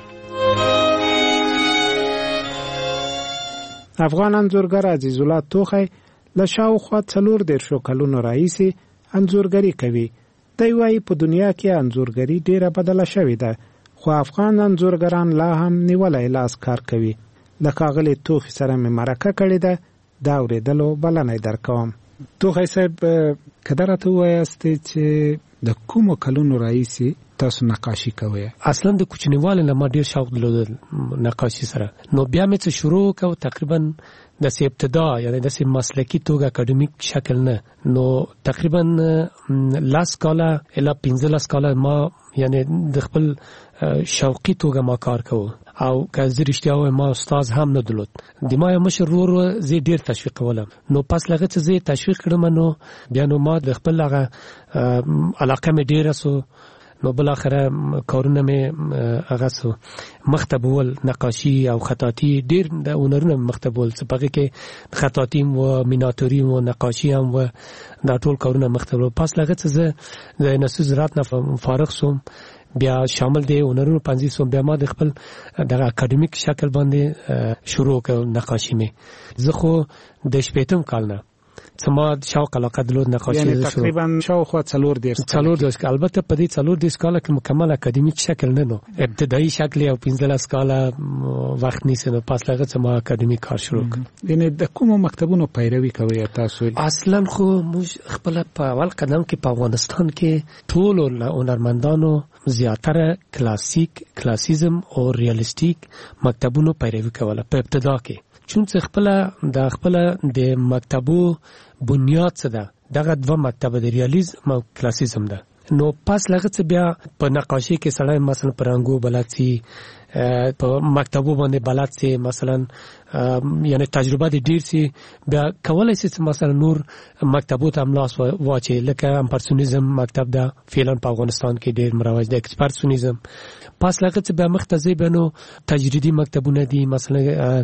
افغان انځورګر عزیز الله توخی له شاوخوا څلور دېرشو کلونو راهیسې انځورګري کوي. دی وایي په دنیا کې انځورګري ډېره بدله شوې ده، خو افغان انځورګران لا هم نیولی لاس کار کوي. له ښاغلي توخي سره مې مرکه کړې ده، دا اورېدلو بلنه یې درکوم. توخی صاحب که ده راته ووایاستې چې د کومو کلونو راهیسې تاسو نقاشي کوئ؟ اصلا د کوچنیوالي نه ما ډېر شوق درلود نقاشي سره. نو بیا مې څه شروع وکړ، تقریبا داسې ابتدا یعنې داسې مسلکي توګه اکاډمیک شکل نه. نو تقریبا لس کاله الی پنځلس کاله ما یعنې د خپل شوقي توګه ما کار کوو. او که زه رښتیا ووایم ما استاد هم نه درلود. د ما یو مشر ورور زه ډېر تشویقولم. نو پس له هغه څه زه تشویق کړم نو بیا نو ما د خپل هغه علاقه مې ډېره سو. نو بل اخره کارونه مې هغه سو مخته بول نقاشي او خطاطي ډېر د هنرونه مخته بول څه پکې کې خطاطي و میناتوري و نقاشي هم و دا ټول کارونه مخته بول. پس لږ څه زه د نسو زراعت نه فارغ سوم بیا شامل دی هنرونو پنځه سوم بیا ما د خپل د اکاډمیک شکل باندې شروع کړ نقاشي مې. زه خو د شپږم کال نه سما شوق علاقه درلود نقاشي. یعنی تقریبا شاوخوا څلور دېرش څلور دېرش البته په دې څلور دېرش کاله کې مکمل اکاډمیک شکل نه نو ابتدایي شکل او پنځلس کاله وخت نیسه. نو پس لږ څه ما اکاډمیک کار شروع کړ. یعنی د کومو مکتبونو پیروي کوي تاسو؟ اصلا خو موږ خپل په اول قدم کې په افغانستان کې ټول هنرمندانو زیاتره کلاسیک کلاسیزم او ریالیستیک مکتبونو پیروي کوله په ابتدا کې. چون څه خپل د خپل د مکتبو بنیاد څه ده دغه دوه مکتب د ریالیزم او کلاسیزم ده. نو پس لږ څه بیا په نقاشي کې سړی مثلا پرنګو بلد سي، په مکتبو باندې بلد سي، مثلا یعنی تجربه دې ډیر سي، بیا کولای سي مثلا نور مکتبو ته املاس واچي لکه امپرسونیزم مکتب ده فعلا په افغانستان کې ډیر مروج ده، اکسپرسونیزم. پس لږ څه بیا مختزي بنو تجریدي مکتبونه دي، مثلا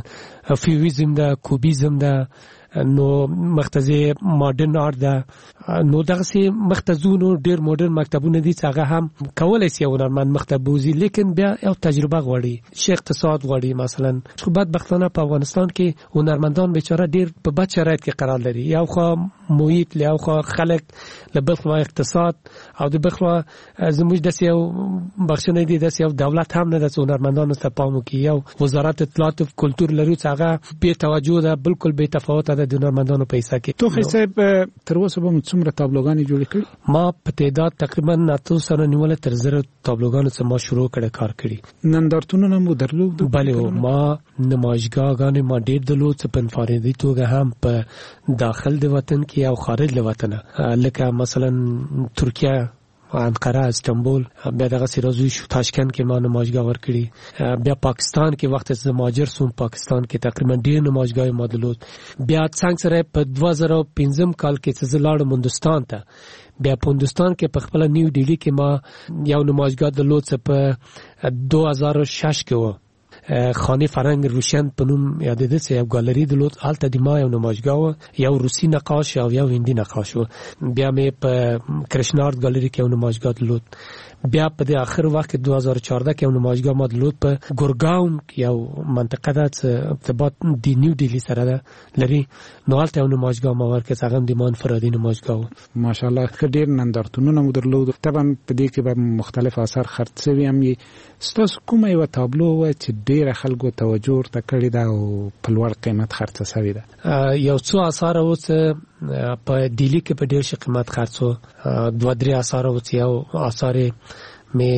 فیویزم ده، کوبیزم ده، نو مختزي ماډرن آرت ده. نو دغه سي مختزونو ډیر ماډرن مکتبونه دي چې هغه هم کولای سي هنرمند مکتبوزي، لیکن بیا یو تجربه غواړي، شي اقتصاد غواړي. مثلا خو بدبختانه په افغانستان کې هنرمندان بیچاره ډیر په بد شرایط کې قرار لري. یو خو محیط له خو خلک له بل خوا اقتصاد او د بل خوا زموږ د سیو بخښنه دي د سیو دولت هم نه د هنرمندانو ته پام کوي. یو وزارت اطلاعات او کلتور لري چې هغه به توجه ده بالکل به تفاوت ده د هنرمندانو پیسې کې. تو خو صاحب تر اوسه به څومره تابلوګانې جوړې کړې؟ ما په تعداد تقریبا ناتو سره نیول تر زره تابلوګانو څخه ما شروع کړه کار کړی. نندارتونونه مو درلود؟ بله ما نمایشګاهګانې ما ډېر درلود چې په انفرادي توګه هم په داخل د وطن کې او خارج له وطن لکه مثلا ترکیه انقره استانبول بیا دغه سیرازوی شو تاشکند کې ما نمایشګاه ورکړي بیا پاکستان کې وخت چې مهاجر سوم پاکستان کې تقریبا ډېر نمایشګاه ما درلود. بیا څنګه سره په دوه زره او پنځم کال کې چې لاړم هندوستان ته بیا په هندوستان کې په خپل نیو ډیلی کې ما یو نمایشګاه درلود چې په دوه هزار و شش کې و خانه فرهنگ روشن په نوم یادېده چې یو ګالری درلود هلته د ما یو نمایشګاه و یو روسي نقاش او یو هندي نقاش و. بیا مې په کرشنارد ګالری کې یو نمایشګاه درلود. بیا په د اخر وخت دوه هزار و چهارده کې یو نمایشګاه ما درلود په ګورګاون کې یو منطقه ده چې ارتباط د نیو ډیلی سره ده لري نو هلته یو نمایشګاه ما ورکړ چې هغه هم د ما انفرادي نمایشګاه و. ماشاءالله ښه ډېر نندارتونونه مو درلود. طبعا په دې کې به مختلف آثار خرڅ شوي هم وي. ستاسو کومه یوه تابلو وه چې ډېره خلکو توجه ورته کړې ده او په لوړ قیمت خرڅه شوې ده؟ یو څو آثار و چې په ډیلی کې په ډېر ښه قیمت خرڅ و. دوه درې آثار و چې یو آثار مې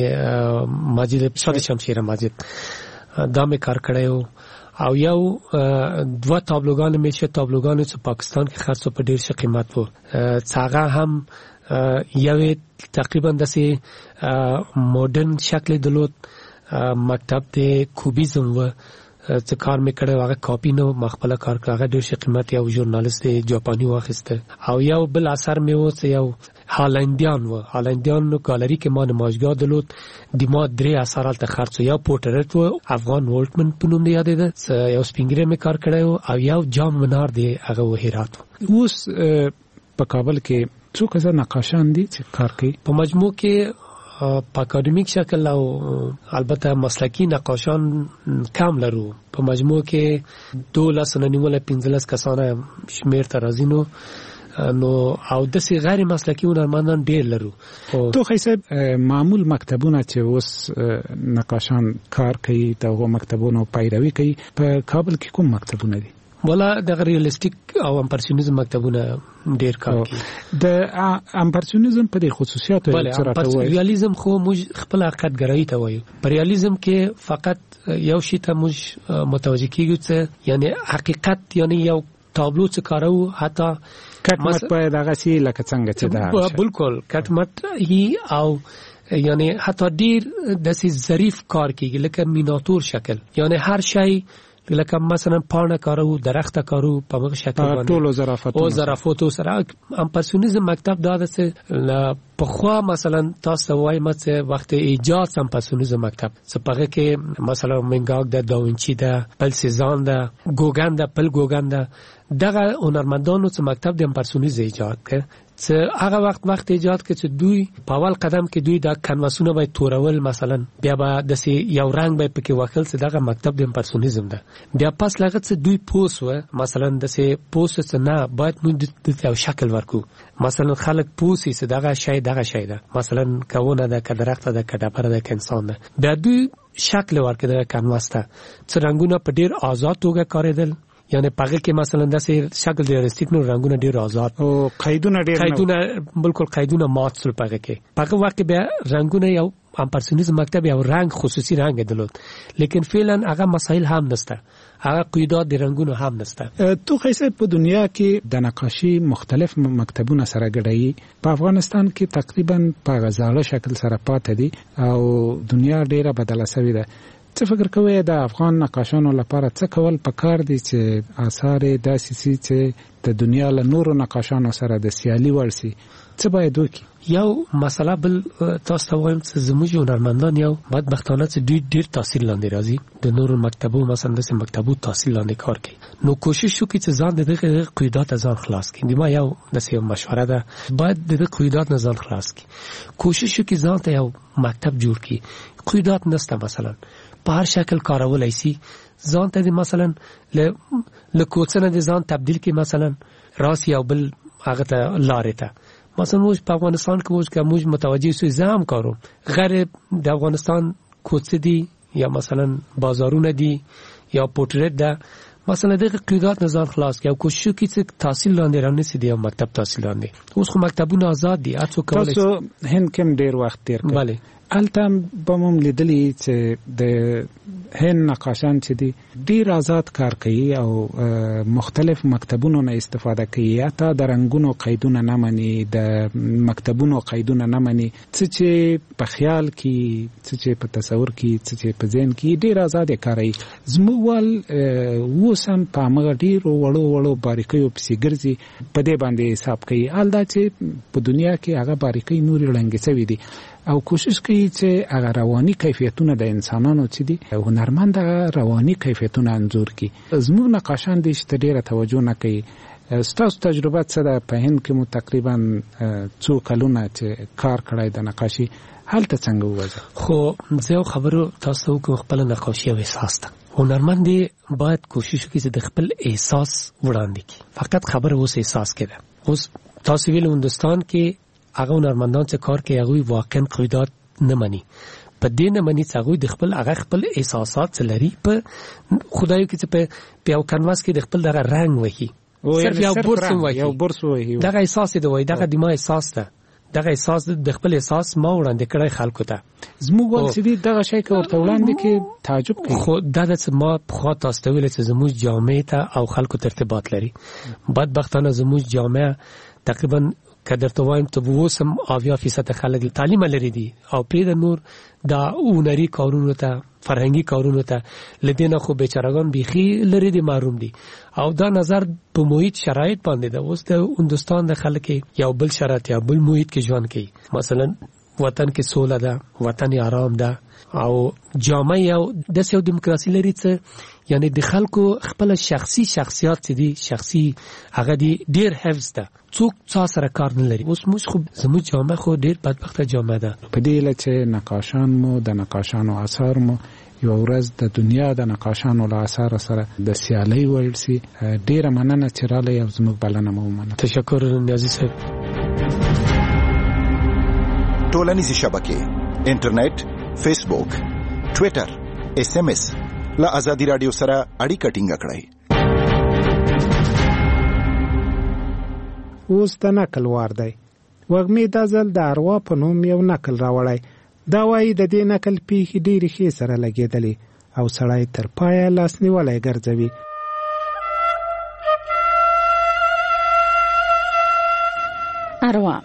ماجد شاد شمشیر ماجد دا مې کار کړی و او یو دوه تابلوګانې مې چې تابلوګانې چې پاکستان کې خرڅ په ډېر ښه قیمت و. هغه هم یو تقریبا داسې مدرن شکل درلود مکتب د کوبیزم و چې کار مې کړی هغه کاپي نه ما خپله کار کړی هغه ډېر ښه قیمت یو ژورنالست جاپاني واخیسته. او یو بل اثر مې و چې یو هالندیان و هالندیان ګالري کې ما نمایشګاه درلود د ما درې اثار هلته خرڅ و. یو پورټریټ و افغان وولټمن په نوم دی یادېده چې یو سپین ږیری مې کار کړی و او یو جام منار دی هغه و هرات و. اوس په کابل کې څو کسه نقاشان دي چې کار کوي؟ په مجموع کې په اکاډمیک شکل او البته مسلکی نقاشان کم لرو. په مجموع کې دولس نه نیول پنځلس کسانه شمیر ته راځي نو نو او داسې غیر مسلکی هنرمندان ډېر لرو. تو خی صاحب معمول مکتبونه چې اوس نقاشان کار کوي دغه مکتبونو پیروي کوي په کابل کې کوم مکتبونه دي؟ ولا د ریالستیک او امپرسیونیزم مکتبونه ډیر کار کوي. د امپرسیونیزم په خصوصیاتو سره راوي ریالیزم خو موږ خپل حقیقت ګرایي ته وایو. په ریالیزم کې فقط یو شی ته موږ متوجه کیږو چې یعنی حقیقت یعنی یو تابلو چې کارو حتی کټمټ په دغه سی لکه څنګه چې دا بالکل کټمټ هی او یعنی حتی ډیر داسې ظریف کار کیږي لکه میناتور شکل یعنی هر شی لکه مثلا پاڼه کارو درخت کارو په هغه شکل باندې ټول ظرافت او ظرافت سره امپرسیونیزم مکتب دا ده په خو مثلا تاسو وایي مته وخت ایجاد امپرسیونیزم مکتب سپاره کې مثلا منګاګ د داوینچی ده بل سیزان ده ګوګان ده بل ګوګان ده دغه هنرمندانو چې مکتب د امپرسیونیزم ایجاد کړ چې هغه وخت وخت ایجاد کړ چې دوی په اول قدم کې دوی د کنواسونه به تورول مثلا بیا به د یو رنگ به پکې وکړل چې دغه مکتب د امپرسیونیزم ده. بیا پس لغه چې دوی پوس و مثلا د سه پوس نه باید موږ د یو شکل ورکو مثلا خلک پوسی چې دغه شی دغه شی ده مثلا کونه ده کډرخت ده کډبر ده انسان ده بیا دوی شکل ورکړه کنواس ته چې رنگونه په ډیر آزاد توګه کاریدل یعنی پاګه کې مثلا داسې شکل ریالستیک نو رنگونه ډیر آزاد او قیدونه ډیر قیدونه بالکل قیدونه مات سول پاګه کې پاګه وخت بیا رنگونه یو امپرسیونیزم مکتب یو رنگ خصوصي رنگ درلود لیکن فعلا هغه مسائل هم نسته هغه قیودات د رنگونو هم نسته. تو خیسه په دنیا کې د نقاشي مختلف مکتبونه سره ګډایي په افغانستان کې تقریبا په غزاله شکل سره پاتې دي او دنیا ډیره بدله شوې ده. څه فکر کوئ د افغان نقاشانو لپاره څه کول پکار دي چې آثار داسې سي چې د دنیا له نورو نقاشانو سره د سیالي ورسي څه باید وکړي؟ یو مسله بل تاسو ته وایم چې زموږ هنرمندان یو بدبختانه چې دوی ډیر تاثیر لاندې راځي د نورو مکتبو مثلا د مکتبو تاثیر لاندې کار کوي نو کوشش وکړي چې ځان د دغه قیودات ځان خلاص کړي. ما یو د سیو مشوره ده باید د دغه قیودات نه ځان خلاص کړي کوشش وکړي ځان ته یو مکتب جوړ کړي. قیودات نسته مثلا په هر شکل کارولای شي ځان ته مثلا له له کوڅنه د ځان تبدیل کړي مثلا راس یو بل هغه ته لارې ته مثلا موږ په افغانستان کې موږ که موږ متوجه سو زام کارو غیر د افغانستان کوڅې دي یا مثلا بازارونه دي یا پورټریټ ده مثلا دغه قیودات نظام خلاص کې او کوشش کوي چې تحصیل لاندې رانه دي او مکتب تحصیل لاندې اوس خو مکتبونه آزاد دي اڅو کولای تاسو هند کې ډیر وخت تیر کړ bale التم بمم لیدلی چې د هند نقاشان چې دي ډیر آزاد کار کوي او مختلف مکتبونو نه استفاده کوي اته د رنگونو قیدونه نه مني د مکتبونو قیدونه نه مني چې په خیال کې چې په تصور کې چې په ذهن کې ډیر آزاد کاری زموږ وسم په مغ ډیر وړو وړو باریکیو په سیګرزي په دې باندې حساب کوي الدا چې په دنیا کې هغه باریکي نوري لنګ سوي دي او کوشش کوي چې هغه رواني کیفیتونه د انسانانو چې دي هنرمند رواني کیفیتونه انځور کړي زموږ نقاشان دي چې ډیره توجه نه کوي ستاسو تجربه څه ده په هند کې مو تقریبا څو کلونه چې کار کړای د نقاشي هلته څنګه وځه خو زه خبرو تاسو کوم خپل نقاشي او احساس ته هنرمند باید کوشش وکړي چې د خپل احساس وړاندې کړي فقط خبر اوس احساس کړي اوس تاسو ویل هندستان کې هغه هنرمندان چې کار کوي هغه واقعا قیودات نه مني په دې نه مني چې هغه د خپل هغه خپل احساسات لري په خدایو کې چې په یو کانواس کې د خپل دغه رنگ وهي صرف یو برس وهي یو برس وهي دغه احساس دی وای دغه د ما احساس ده دغه احساس د خپل احساس ما وړاندې کړی خلکو ته زموږ ول چې دغه شی کوي وړاندې کې تعجب کوي خو دا د ما په خوا تاسو ویل چې زموږ جامعه ته او خلکو ترتیبات لري بدبختانه زموږ جامعه تقریبا کدر ته وایم ته وسم اویا فیصد خلک تعلیم لري دي او پرې د نور دا اونري کارونو ته فرهنګي کارونو ته لدینه خو بیچارهګان بيخي لري دي محروم دي او دا نظر په محیط شرایط باندې ده اوس د هندستان د خلک یو بل شرایط یا بل محیط کې ژوند کوي مثلا وطن کې سوله ده وطن آرام ده او جامعه یو د سیو دیموکراسي لري چې یعنی د خلکو خپل شخصي شخصیت دي شخصي هغه دي ډیر حفظ ده څوک څا سره کار نه لري اوس موږ خو زموږ جامعه خو ډیر بدبخته جامعه ده په دې لته نقاشان مو د نقاشانو اثر مو یو ورځ د دنیا د نقاشانو له اثر سره د سیالي ورسي ډیر مننه چې را لې او زموږ بلنه مو مننه تشکر نیازي صاحب ټولنیزې شبکې انټرنیټ فیسبوک ټوئیټر ایس ام ایس له ازادي رادیو سره اړیکه ټینګه کړئ اوس د نقل وار دی وګمې دا ځل د اروا په نوم یو نقل راوړی دا وایي د دې نقل پیښې ډېرې ښې سره لګېدلې او سړی تر پایه لاس نیولی ګرځوي اروا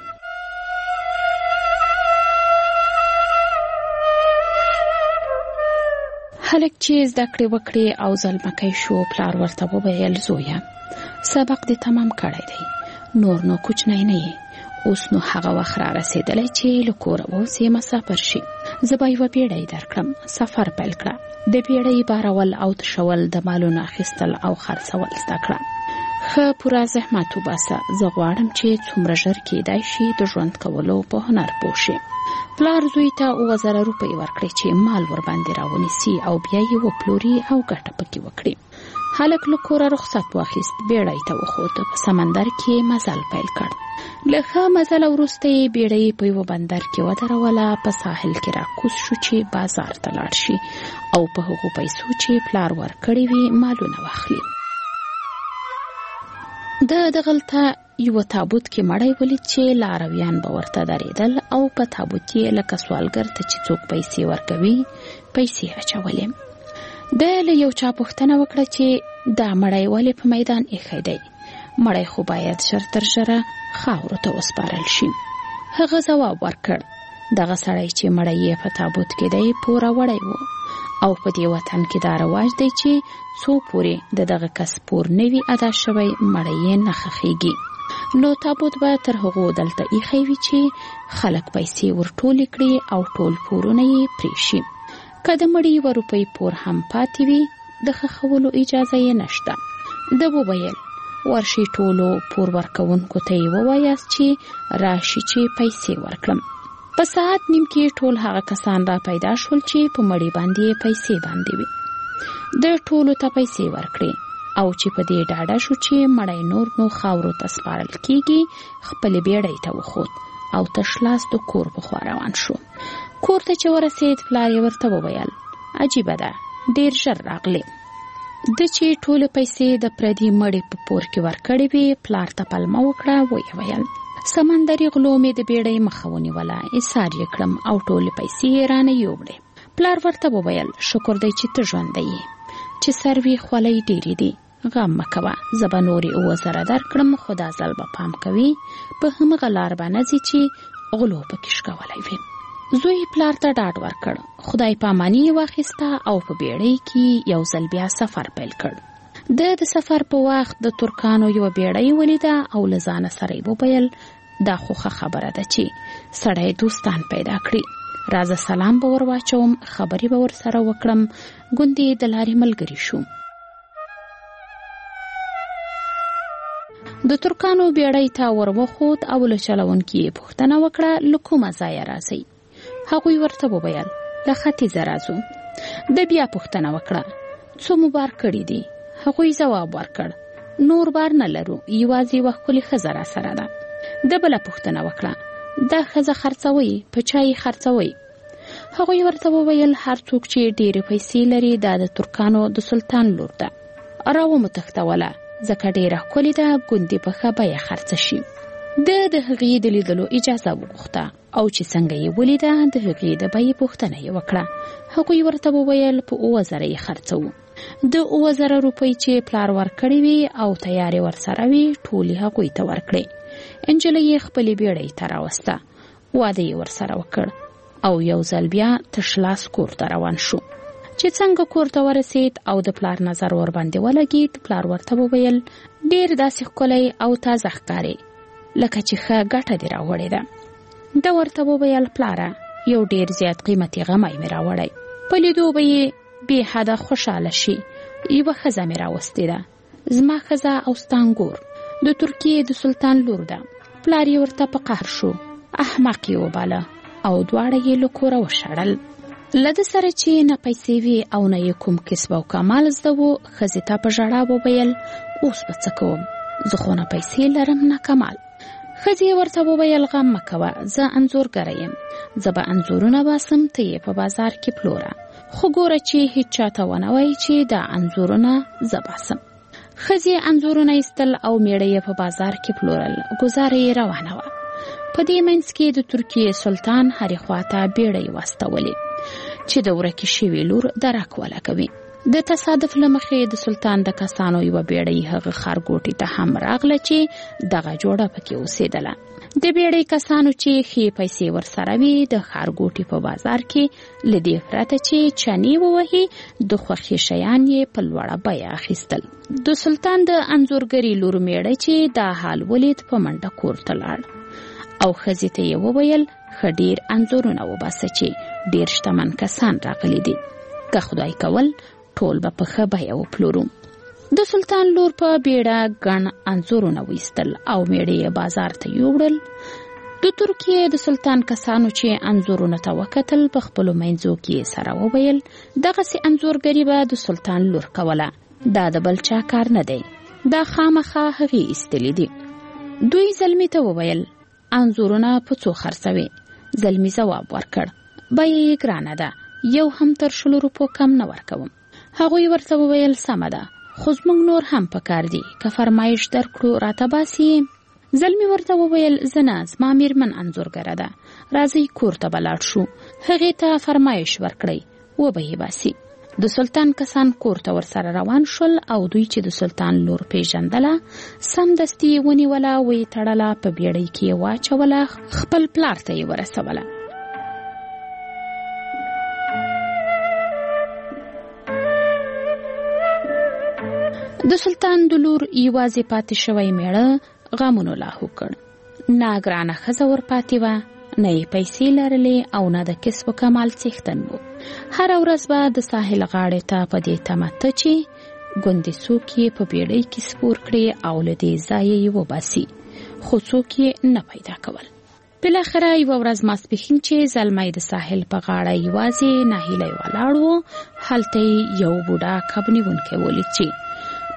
هلک چې زده کړې وکړې او ځلمکی شو پلار ورته وویل زویه سبق دې تمام کړی دی نور نو کوچنی نه یې اوس نو هغه وخت را رسېدلی چې له کوره ووځې مسافر شي زه به یوه بیړۍ درکړم سفر پیل کړه د بیړۍ بارول او تشول د مالونو اخیستل او خرڅول زده کړه ښه پوره زحمت وباسه زه غواړم چې څومره ژر کیدای شي د ژوند کولو په هنر پوه شي پلار زوی ته اووه زره روپۍ ورکړې چې مال ورباندې راونیسي او بیا یې وپلوري او ګټه پکې وکړي هلک له کوره رخصت واخیست بیړۍ ته وخوت په سمندر کې مزل پیل کړ له ښه مزله وروسته یې بیړۍ په یوه بندر کې ودروله په ساحل کې راکوز شو چې بازار ته لاړ شي او په هغو پیسو چې پلار ورکړي وي مالونه واخلي د دغلته یو تابوت کې مړی ولید چې لارویان به ورته درېدل او په تابوت کې لکه سوالګر ته چې څوک پیسې ورکوي پیسې اچولې د له یو چا پوښتنه وکړه چې دا مړی ولې په میدان ایښی دی مړی خو باید ژر تر ژره خاورو ته وسپارل شي هغه ځواب ورکړ دغه سړی چې مړی یې په تابوت کې دی پوره وړی و او په دې وطن کې دا رواج دی چې څو پورې د دغه کس پور نه وي ادا شوی مړی یې نه ښخېږي نو تابوت به تر هغو دلته ایښی وي چې خلک پیسې ورټولې کړي او ټول پورونه یې پرې شي که د مړي یوه روپۍ پور هم پاتې وي د ښخولو اجازه یې نشته ده وویل ورشي ټولو پور ورکوونکو ته یې ووایاست چې راشي چې پیسې ورکړم په ساعت نیم کې ټول هغه کسان را پیدا شول چې په مړي باندې پیسې باندې وي د ټولو ته پیسې ورکړې او چې په دې ډاډه شو چې مړی نور نو خاورو ته سپارل کیږي خپل بیړۍ ته وخوت او تشلاس د کور په خوا روان شو. کور ته چې ورسید پلار یې ورته وویل عجیبه ده ډیر ژر راغلی. د چې ټوله پیسې د پردي مړی په پور کې ورکړې وې پلار ته پلمه وکړه ویې ویل سمندري غلو مې د بیړۍ مخه ونیوله ایسار یې کړم او ټولې پیسې یې رانه یووړې. پلار ورته وویل شکر دی چې ته ژوندی یې چې سروي خولۍ ډېرې دي غم مه کوه زه به نورې اووه زره درکړم خو دا ځل به پام کوي په همغه لار به نه ځي چې غلو پکې شکولی وي. زوی پلار ته ډاډ ورکړ خدای پاماني یې واخیسته او په بیړۍ کې یو ځل بیا سفر پیل کړ. د د سفر په وخت د ترکانو یو بیړۍ ولیده او له ځانه سره یې وویل دا خو ښه خبره ده چې سړی دوستان پیدا کړي راځه سلام به ور واچوم خبرې به ورسره وکړم ګوندې د لارې ملګري شو. د ترکانو بیړۍ ته ور وخوت او له چلونکي یې پوښتنه وکړه له کومه ځایه راځئ. هغوی ورته وویل له ختیځه راځو. د بیا پوښتنه وکړه څو مو بار کړي دي. هغوی ځواب ورکړ نور بار نه لرو یوازې یوه ښکلې ښځه راسره ده. د بله پوښتنه وکړه دا ښځه خرڅوئ په چا یې خرڅوئ. هغوی ورته وویل هر څوک چې ډېرې پیسې لري دا د ترکانو د سلطان لور ده. را ومتښتوله ځکه ډېره ښکلې ده ګوندې په ښه بیه خرڅه شي. د د هغې د لیدلو اجازه وغوښته او چې څنګه یې ولیده د هغې د بیې پوښتنه یې وکړه. هغوی ورته وویل په اووه زره یې خرڅوو. د اووه زره روپۍ چې پلار ورکړې وي او تیارې ورسره وي ټولې هغوی ته ورکړې. انجلۍ یې خپلې بیړۍ ته راوسته واده یې ورسره وکړ او یو ځل بیا تشلاس کور ته روان شو. چې څنګه کور ته ورسید او د پلار نظر ورباندې ولګید پلار ورته وویل ډېر داسې ښکلی او تازه ښکارې لکه چې ښه ګټه دې راوړې ده. ده ورته وویل پلاره یو ډېر زیات قیمتي غمی مې راوړی په لیدو به یې بې حده خوشحاله شي. یوه ښځه مې راوستې ده زما ښځه او ستا انګور د ترکیې د سلطان لور ده. پلار یې ورته په قهر شو احمق یې وباله او دواړه یې له کوره وشړل. له ده سره چې نه پیسې وي او نه یې کوم کسب او کمال زده و ښځې ته په ژړا وویل اوس به څه کوم زه خو نه پیسې لرم نه کمال. ښځې ورته وویل غم مه کوه زه انځورګره یم زه به انځورونه باسم ته یې په بازار کې پلوره خو ګوره چې هیڅ چاته ونه وایي چې دا انځورونه زه باسم. ښځې انځورونه ایستل او میړه یې په بازار کې پلورل. ګزاره یې روانه وه. په دې منځ کې د ترکیې سلطان هرې خواته بیړۍ واستولې چې د ورکې شوې لور درک ولګوي. د تصادف له مخې د سلطان د کسانو یوه بیړۍ هغه ښارګوټي ته هم راغله چې دغه جوړه پکې اوسېدله. د بیړۍ کسانو چې ښې پیسې ورسره وي د ښارګوټي په بازار کې له دې پرته چې چنې ووهي د خوښې شیان یې په لوړه بیه اخیستل. د سلطان د انځورګرې لور میړه چې دا حال ولید په منډه کور ته لاړ او ښځې ته یې وویل ښه ډېر انځورونه وباسه چې ډېر شتمن کسان راغلي دي که خدای کول ټول به په ښه بیه وپلورو. د سلطان لور په بیړه ګڼ انځورونه ویستل او میړه یې بازار ته یوړل. د ترکیې د سلطان کسانو چې انځورونه ته وکتل په خپلو منځو کې سره وویل دغسې انځورګري به د سلطان لور کوله دا د بل چا کار نه دی دا خامخا هغې ایستلي دي. دوی زلمي ته وویل انځورونه په څو خرڅوي؟ زلمي ځواب ورکړ بیه یې ګرانه ده یو هم تر شلو روپو کم نه ورکوم. هغوی ورته وویل سمه ده خو زموږ نور هم پکار دي که فرمایش درکړو راته باسي. زلمي ورته وویل زه نه زما میرمن انځورګره ده راځئ کور ته به لاړ شو هغې ته فرمایش ورکړئ وبه یې باسي. د سلطان کسان کور ته ورسره روان شول او دوی چې د سلطان لور پیژندله سمدستي یې ونیوله ویې تړله په بیړۍ کې یې واچوله خپل پلار ته یې ورسوله. د سلطان د لور یوازې پاتې شوی میړه غمونو لاهو کړ. نه ګرانه ښځه ورپاتې وه نه یې پیسې لرلې او نه د کسب و کمال څښتن و. هره ورځ به د ساحل غاړې ته په دې تمه ته چې ګوندې څوک یې په بیړۍ کې سپور کړي او له دې ځایه یې وباسي خو څوک یې نه پیدا کول. بالاخره یوه ورځ ماسپښین چې زلمی د ساحل په غاړه یوازې ناهیلی ولاړ و هلته یو بوډا کب نیونکی ولید چې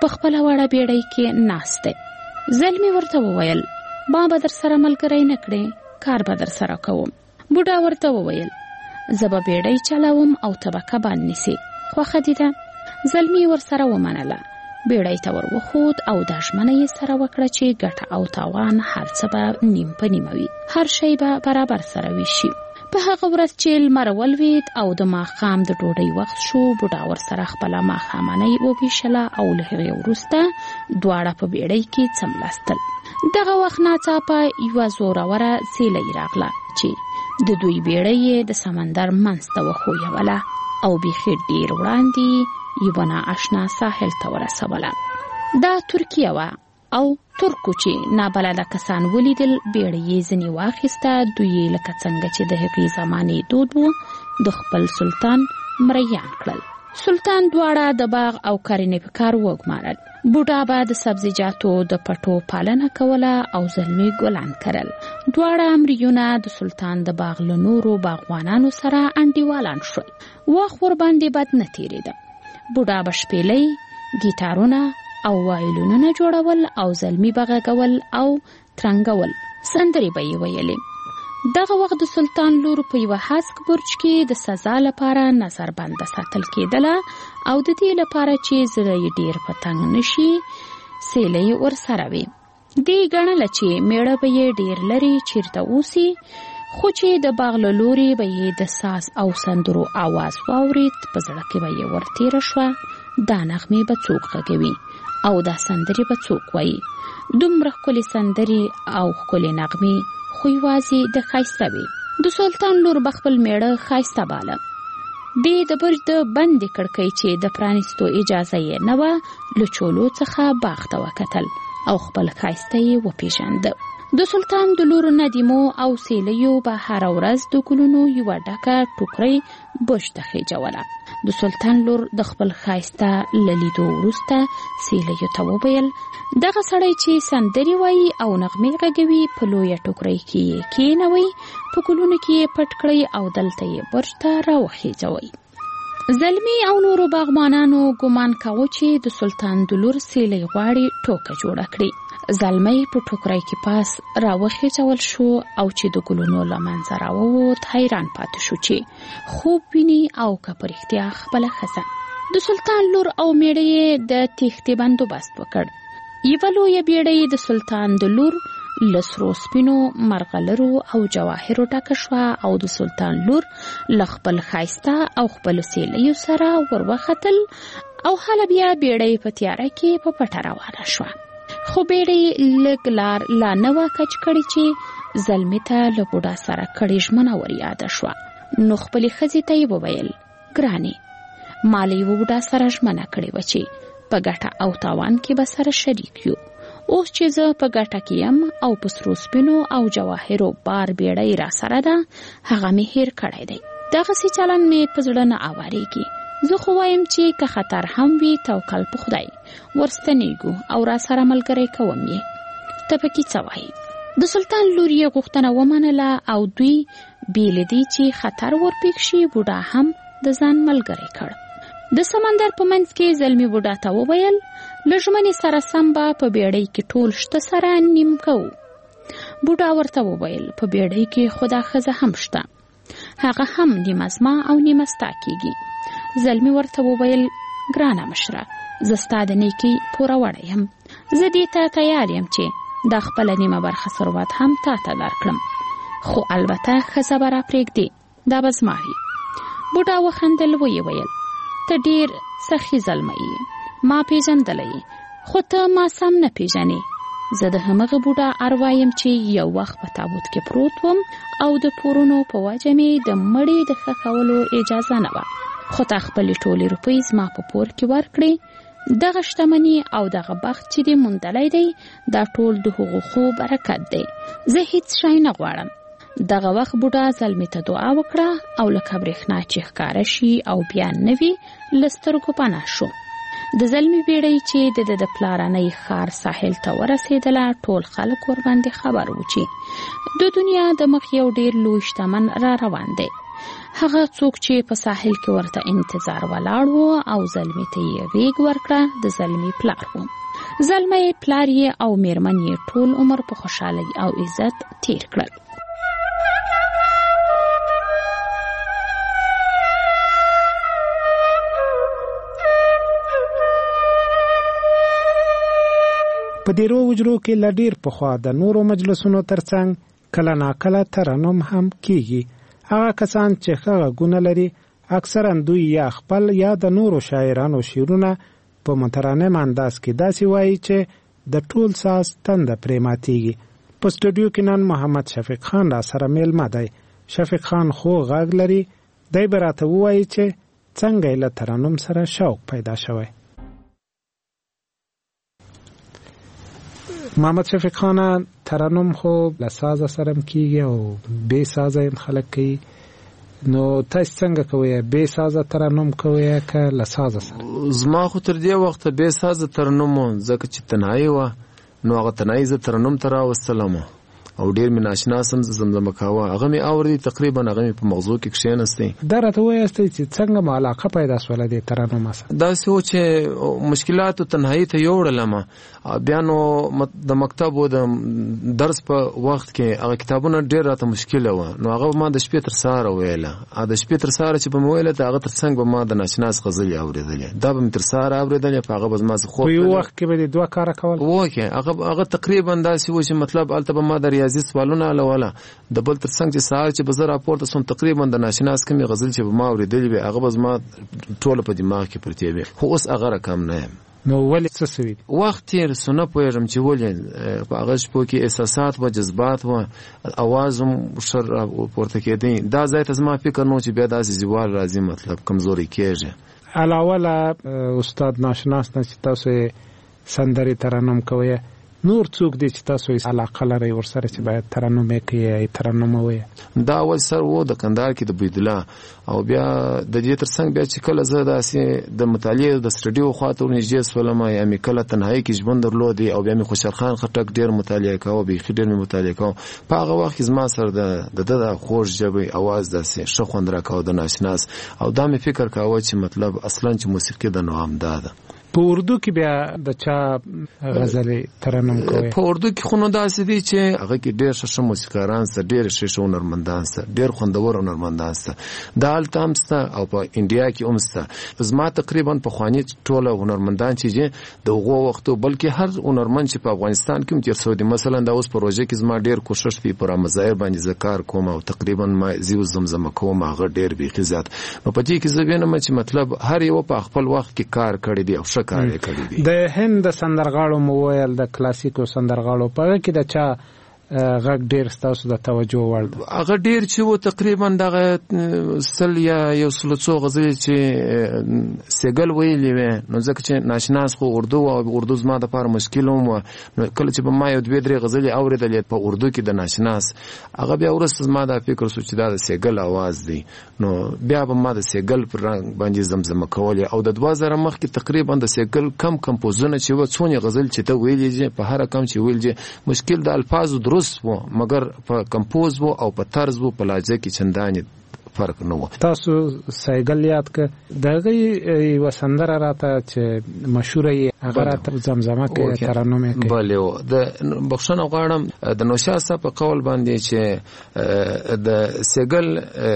په خپل وړه بیړۍ کې ناست دی. زلمی ورته وویل ما به در سره ملګری نه کړې، کار به در سره کوم. بوډا ورته وویل زه به بیړۍ چلاوم او ته به کبان نیسې، خوښه دې ده؟ زلمی ورسره ومنله. بیړۍ ته ور وخوت او دا ژمنه یې سره وکړه چې ګټه او تاوان هر څه به نیم په نیمه وي، هر شی به برابر سره ویشي. په هغه ورځ چې لمر ولوید او د ماښام د ډوډۍ وخت شو، بوډا ورسره خپله ماښامنۍ وویشله او له هغې وروسته دواړه په بیړۍ کې څملاستل. دغه وخت ناڅاپه یوه زوروره سیلۍ راغله چې د دوی بیړۍ یې د سمندر منځ ته وښویوله او بیخي ډېر وړاندې یوه نااشنا ساحل ته ورسوله. دا ترکیه وه او ترکو چې نابلده کسان ولیدل بیړۍ یې ځینې واخیسته. دوی یې لکه څنګه چې د هغې زمانې دود و د خپل سلطان مریان کړل. سلطان دواړه د باغ او کرنې په کار وګمارل. بوډا به د سبزیجاتو د پټو پالنه کوله او زلمی ګلان کرل. دواړه مریونه د سلطان د باغ له نورو باغوانانو سره انډیوالان شول. وخت ورباندې بد نه تېرېده. بوډا به شپېلۍ، ګیټارونه او وایلونونه جوړول او زلمی به غږول او ترنګول، سندرې به یې ویلې. دغه وخت د سلطان لور په یوه هسک برج کې د سزا لپاره نظربنده ساتل کېدله او د دې لپاره چې زړه یې ډېر په تنګ نشي سیلۍ ورسره وي. دې ګڼله چې میړه به یې ډېر لرې چیرته اوسي، خو چې د باغ له لورې به یې د ساز او سندرو آواز واورېد، په زړه کې به یې ورتېره شوه دا نغمې به څوک غږوي او دا سندرې به څوک وایي. دومره ښکلې سندرې او ښکلې نغمې خو یوازې د ښایسته وي. د سلطان لور به خپل میړه ښایسته باله. دې د برج د بندې کړکۍ چې د پرانیستو اجازه یې نه وه له چولو څخه باغ ته وکتل او خپل ښایسته یې وپېژانده. د سلطان د لور ندیمو او سیلیو به هره ورځ د ګلونو یوه ډکه ټوکرۍ برج ته خېجوله. د سلطان لور د خپل ښایسته له لیدو وروسته سیلیو ته وویل دغه سړی چې سندرې وایي او نغمې غږوي په لویه ټوکرۍ کې یې کېنوئ، په ګلونو کې یې پټ کړئ او دلته یې برج ته راوخېجوئ. زلمی او نورو باغبانانو ګمان کاوه چې د سلطان د لور سیلی غواړي ټوکه جوړه کړي. زلمی په ټوکرۍ کې پاس راوخېجول شو او چې د ګلونو له منځه راووت حیران پاتې شو چې خوب ویني او که په رښتیا خپله ښځه. د سلطان لور او میړه یې د تېښتې بندوبست وکړ. یوه لویه بیړۍ د سلطان د لور له سرو سپینو مرغلرو او جواهرو ډکه شوه او د سلطان لور له خپل ښایسته او خپلو سیلیو سره ور وختل او هله بیا بیړۍ په تیاره کې په پټه روانه شوه. خو بیړۍ لږ لار لا نه وه کچ کړې چې زلمي ته له بوډا سره کړې ژمنه ور یاده شوه. نو خپلې ښځې ته یې وویل ګرانې ما له یوه بوډا سره ژمنه کړې وه چې په ګټه او تاوان کې به سره شریک یو. اوس چې زه په ګټه کې یم او په سرو سپینو او جواهرو بار بیړۍ را سره ده هغه مې هیر کړی دی. دغسې چلند مې په زړه نه آوارېږي. زه خو وایم چې که خطر هم وي توکل په خدای ورستنېږو او را سره ملګری کوم یې. ته پکې څه وایي؟ د سلطان لور یې غوښتنه ومنله او دوی بې له دې چې خطر ورپېښ شي بوډا هم د ځان ملګری کړ. د سمندر په منځ کې زلمي بوډا ته وویل له ژمنې سره سم به په بیړۍ کې ټول شته سره نیم کوو. بوډا ورته وویل په بیړۍ کې خو دا ښځه هم شته، هغه هم نیمه زما او نیمه ستا کېږي. زلمي ورته وویل ګرانه مشره زه ستا د نیکۍ پوره وړی یم، زه دې ته تیار یم چې دا خپله نیمه برخه ثروت هم تا ته درکړم، خو البته ښځه به راپرېږدې دا به زما وي. بوډا وخندل ویې ویل ته ډېر سخي زلمی یې، ما پیژندلی خو ته ما سم نه پیژنې. زه د همغه بوډا اروا یم چې یو وخت په تابوت کې پروت وم او د پورونو په وجه مې د مړي د ښخولو اجازه نه وه، خو تا خپلې ټولې روپۍ زما په پور کې ورکړې. دغه شتمني او دغه بخت چې دې موندلی دی دا ټول د هغو خو برکت دی، زه هیڅ شی نه غواړم. دغه وخت بوډا زلمي ته دعا وکړه او لکه برېښنا چې ښکاره شي او بیا نه وي له سترګو پناه شو. د زلمي بیړۍ چې د د د پلارنۍ ښار ساحل ته ورسېدله ټول خلک ورباندې خبر و چې د دنیا د مخ یو ډېر لوی شتمن را روان دی. هغه څوک چې په ساحل کې ورته انتظار ولاړ و او زلمی ته یې ویګ ورکړه د زلمی پلار و. زلمی پلار یې او میرمن یې ټول عمر په خوشحالۍ او عزت تیر کړل. په دیرو وجرو کې لډیر په خوا د نورو مجلسونو ترڅنګ کله ناکله ترنم هم کیږي. هغه کسان چې هغه ګونه لري اکثرا دوی یا خپل یا د نورو شاعرانو شعرونه په مترنم انداز کې داسې وایي چې د ټول ساز تنده پرې ماتیږي. په سټوډیو کې نن محمد شفیق خان را سره میلمه دی. شفیق خان خو غږ لري، دی به راته ووایي چې څنګه یې له ترنم سره شوق پیدا شوی. محمد شفیق خان ترنم خو له سازه سره کیږي او بې سازه یې خلک کوي، نو تاسو څنګه کوئ؟ بې سازه ترنم کوئ که له سازه سره؟ زما خو تر دې وخته بې سازه ترنم ځکه چې تنهایي وه، نو هغه تنهایي زه ترنم ته راوستلم او ډیر مې ناشنا سم زمزمه کاوه. هغه مې اورېدی، تقریبا هغه مې په مغزو کې کښېنستی. دا راته ووایاستئ چې څنګه مو علاقه پیدا شوله دې ترنم سره؟ داسې و چې مشکلاتو تنهایي ته یوړلم. بیا نو د مکتب و د درس په وخت کې هغه کتابونه ډېر راته مشکله وه، نو هغه ما د شپې تر سهاره ویله. د شپې تر سهاره چې به مې ویله، د هغه تر څنګ به ما د ناشناس غزلې اورېدلې. دا به مې تر سهاره اورېدلې، په هغه به زما څه خوب. په یو وخت کې به دې دوه کاره کول؟ وکې هغه تقریبا داسې و چې مطلب هلته به ما د ریاضي سوالونه حلوله، د بل تر څنګ چې سهار چې به زه راپورته سوم تقریبا د ناشناس کمې غزل چې به ما اورېدلې وې هغه به زما ټوله په دماغ کې پرتې وې. خو اوس هغه رقم نه یم. نو ولې څه سوي؟ وخت تېر سو، نه پوهېږم چې ولې. په هغه شپو کې احساسات و، جذبات و، اواز هم ښه راپورته کېدی. دا ځای ته زما فکر نه و چې بیا داسې زیوال راځي، مطلب کمزوري کېږي. علاوه له استاد ناشناس نه چې تاسو سندرې ترنم کوئ، نور څوک دی چې تاسو یې علاقه لرئ ورسره چې باید ترنم یې کوي یا ترنم ووایي؟ دا اول سر و د کندهار کې د بویدالله، او بیا د دې تر څنګ بیا چې کله زه داسې د مطالعې د سټډیو خواته ورنږدې شولم، یا مې کله تنهایي کې ژوند درلودی، او بیا مې خوشحال خان خټک ډېر مطالعه کاوه، بیخي ډېر مې مطالعه کاوه. په هغه وخت کې زما سره د ده د خوږ ژبې اواز داسې ښه خوند راکاوه د ناشناس، او دا مې فکر کاوه چې مطلب اصلا چې موسیقي د نو همدا ده. په اردو کې بیا د چا غزلې ترنم کوي؟ په اردو کې خو نو داسې دي چې هغه کې ډېر ښه ښه موسیقاران شته، ډېر ښه ښه هنرمندان شته، ډېر خوندور هنرمندان شته. دا هلته هم شته او په انډیا کې هم شته. زما تقریبا پخواني ټوله هنرمندان چې دي د هغو وختو، بلکې هر هنرمند چې په افغانستان کې هم تېر شوی دی. مثلا دا اوس پروژه کې زما ډېر کوښښ دی، پر مظاهر باندې زه کار کوم او تقریبا ما زیو زمزمه کوم، هغه ډېر بیخي زیات. نو په دې کې زه وینم چې مطلب هر یو په خپل وخت کې کار کړی دی او ښه کار یې کړی دی. د هند سندرغاړو مو ویل، د کلاسیکو سندرغاړو په هغه کې د چا غږ ډېر ستاسو د توجه وړ دی؟ هغه ډېر چې و تقریبا دغه سل یا یو سلو څو غزلې چې سیګل ویلې وې، نو ځکه چې ناشناس خو اردو و، اردو زما دپاره مشکل هم و. نو کله چې به ما یو دوې درې غزلې اورېدلې په اردو کې د ناشناس، هغه بیا وروسته زما دا فکر شو چې دا د سیګل اواز دی، نو بیا به ما د سیګل پر رنګ باندې زمزمه کولې. او د دوه زره مخکې تقریبا د سیګل کم کمپوزونه چې و، څونې غزل چې ته ویلې په هر کم چې ویل مشکل د الفاظو درست و، مګر په کمپوز و او په طرز و په لهجه کې چندانې فرق نه و. تاسو سیګل یاد که دغه یوه سندره راته چې مشهوره یې هغه راته زمزمه کوي، ترنم یې کوي؟ بلې و. د بخښنه غواړم د نوشاد صاحب په قول باندې چې د سیګل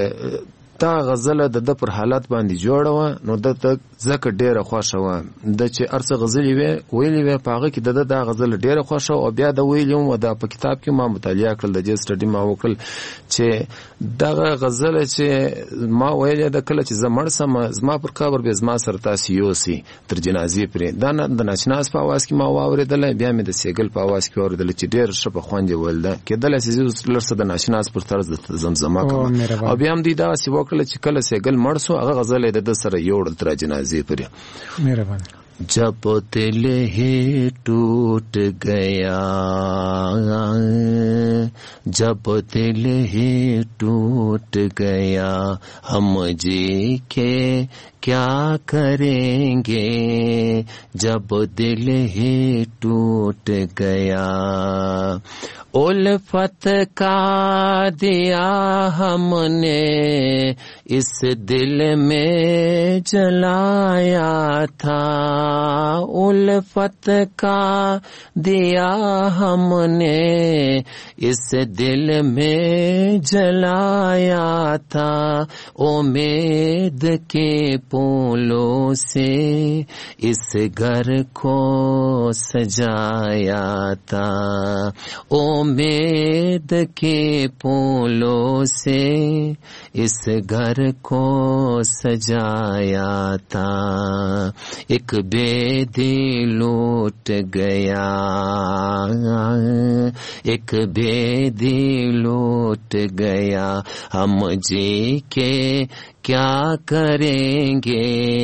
دا غزله د د پر حالت باندې جوړه وه، نو د ته ځکه ډېره خوښه وه. د چې هر څه غزلې وې ویلې وې په هغه کې د ده دا غزله ډېره خوښه وه. او بیا د ویلې هم دا په کتاب کې ما مطالعه کړل، د دې سټډي ما وکړل چې دغه غزله چې ما ویلې ده، کله چې زه مړ سم زما پر قبر به زما سره تاسې یوسي تر جنازې پرې. دا د ناشناس په اواز کې ما واورېدله، بیا مې د سیګل په اواز کې واورېدله چې ډېر ښه په خوند یې ویل ده. کېدلی شي زه لږ څه د ناشناس پر طرز د زمزمه کوم. او بیا هم دوی داسې وکړله چې کله سیګل مړ سو، هغه غزل یې د ده سره یوړل تر جنازې پرې. مهرباني. जब दिल ही टूट गया, जब दिल ही टूट गया, हम जी के क्या करेंगे जब दिल ही टूट गया उल्फत का दिया हमने इस दिल में जलाया था उल्फत का दिया हमने इस दिल में जलाया था उम्मीद के फूलों से इस घर को सजाया था उम्मीद के फूलों से इस घर को सजाया था एक बेदी लूट गया एक बेदी लूट गया हम जी के क्या करेंगे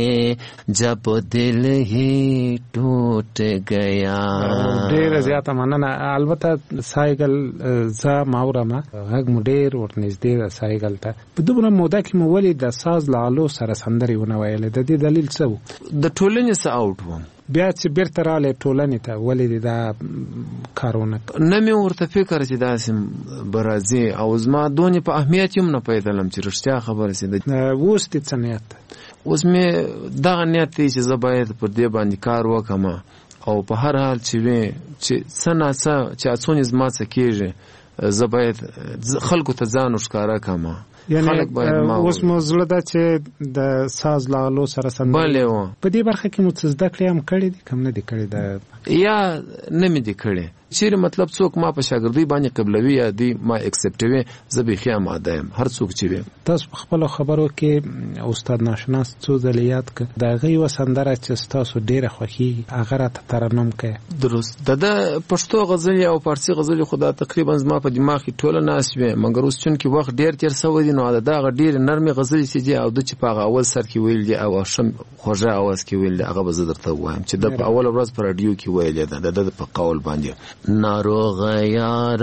जब दिल ही टूट गया ډېر زیاته مننه البته سایګل ز ماورما هغه مډیر ورنږدې ده سایګل ته په دومره موده کې مو ولې د ساز لالو سره سندري ونه ویلې د دې دلیل څه و د ټولنې څخه اوټ وم بیا چې بیرته رااله ټولنې ته ولې دا کارونه نه مې ورته فکر چې داسې برازي او زما دونې په اهمیت هم نه پیدلم چې رښتیا خبره سي اوس دې څه نیت اوس مې دغه نیت دی چې زه باید پر دې باندې کار وکړم او په هر حال چې وې چې څه نه څه چې اڅونې زما څه کېږي زه باید خلکو ته ځان ښکاره کړم یعنی اوس مو زړه ده چې د ساز لالو سره سندري په دې برخه کې مو څه زده کړې هم کړې دي کم نه دي کړې ده یا نه مې دي کړې چیرې مطلب څوک ما په شاګردۍ باندې قبلوي یا دی ما اکسپټوي زه به خیا ماده يم هر څوک چې وي تاسو خپل خبرو کې استاد ناشناس څو ځلیات ک دا غي وسندره چې تاسو ډیره خوخي هغه را ترنم کې درست د پښتو غزل او فارسی غزل خدا تقریبا زما په دماغ کې ټوله ناس وي مګر اوس چون کې وخت ډیر تیر سوي دي نو دا غ ډیر نرمي غزل چې دي او د چې په اول سر کې ویل دي او شم خوږه اواز کې ویل دي هغه به زه درته وایم چې د اول ورځ پر رادیو کې ویل دي د په قول باندې ناروغ یار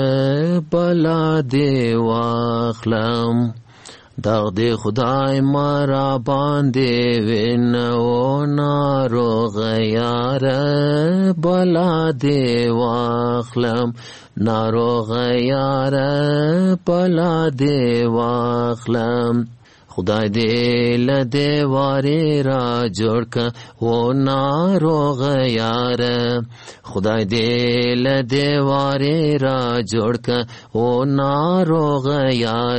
بلا دی واخلم دغ دی خدای مرا باندې وینو ناروغ یار بلا دی واخلم ناروغ یار بلا دی واخلم خدای دې له دیوارې را جوړ که و ناروغ یار خدای دې له دیوارې را جوړ که و ناروغ یار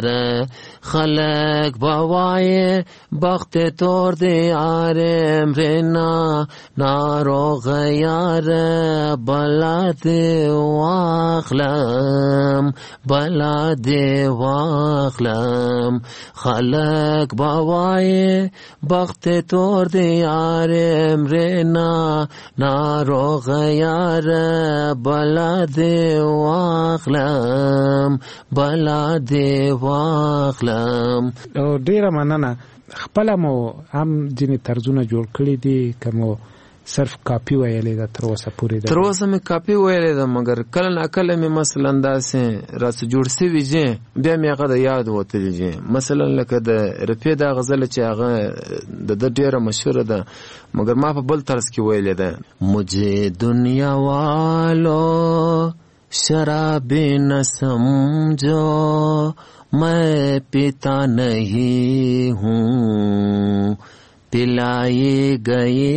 خلق بوای بخت تور دی یار امرنا ناروغ یار بلا دی واخلم بلا دی واخلم خلق بوای بخت تور دی یار امرنا ناروغ یار بلا دی واخلم بلا دی واخلم او ډیره مننه خپل مو هم ځینې طرزونه جوړ کړی دي کوم صرف کاپی ویلې ده تر اوسه پورې ده تر اوسه مې کاپی ویلې ده مګر کله نه کله مې مثلا داسې راڅ جوړ سوي جې بیا مې هغه د یاد وتلی جې مثلا لکه د رفیع دا غزل چې هغه د د ډیره مشهوره ده مګر ما په بل طرز کې ویلې ده مجھے دنیا والو شرابی نہ سمجھو میں پیتا نہیں ہوں پلائے گئے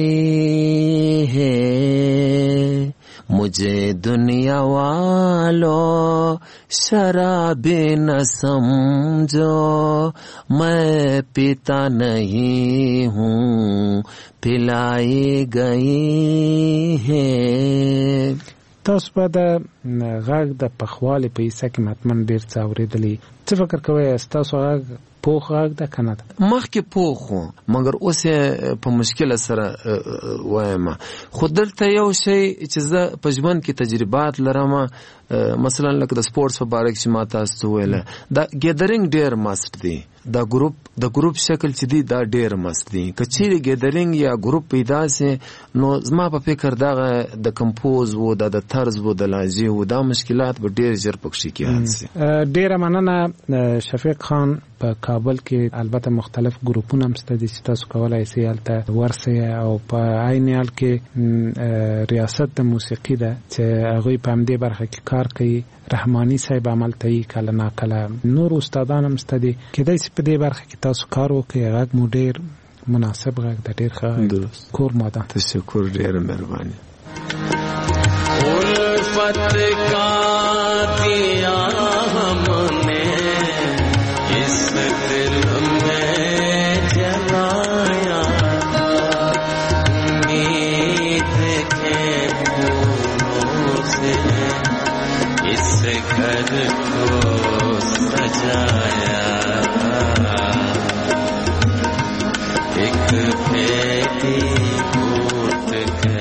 ہیں مجھے دنیا والو شرابی نہ سمجھو میں پیتا نہیں ہوں پلائے گئے ہیں تاسو په د غږ د پخوالي په حصہ کې متمن ډیر څه اورېدلی څه فکر کوئ تاسو غږ پوخ غږ د کنه مخکې پوخ مګر اوس په مشکل سره وایم خو دلته یو شی چې زه په ژوند کې تجربات لرم مثلا لکه د سپورتس په باره کې چې ما تاسو ویل دا ګیدرینګ ډیر ماست دی دا ګروپ د ګروپ شکل چې دی دا ډیر مست دی. کچېری ګیدرینګ یا ګروپ پیدا سي نو زما په فکر دا د کمپوز وو د طرز وو د لهجې وو دا مشکلات به ډیر ژر پکې کېږي. ډیر مننه شفیق خان. په کابل کې البته مختلف ګروپونه هم ستدي چې تاسو کولای شئ هلته ورسئ او په عین حال کې ریاست د موسیقي ده چې هغوی په همدې برخه کې کار کوي. رحماني صاحب عمل ته یې کله ناکله نور استادان هم ستدي کېدای شي په دې برخه کې تاسو کار وکړئ. غږ مو ډېر مناسب غږ د ډېر ښه کور ماده. تشکر ډېره مهرباني. उल्फत का दिया हमने इस दिल में जलाया उम्मीद के फूलों से इस घर को सजाया एक बेटी फूट के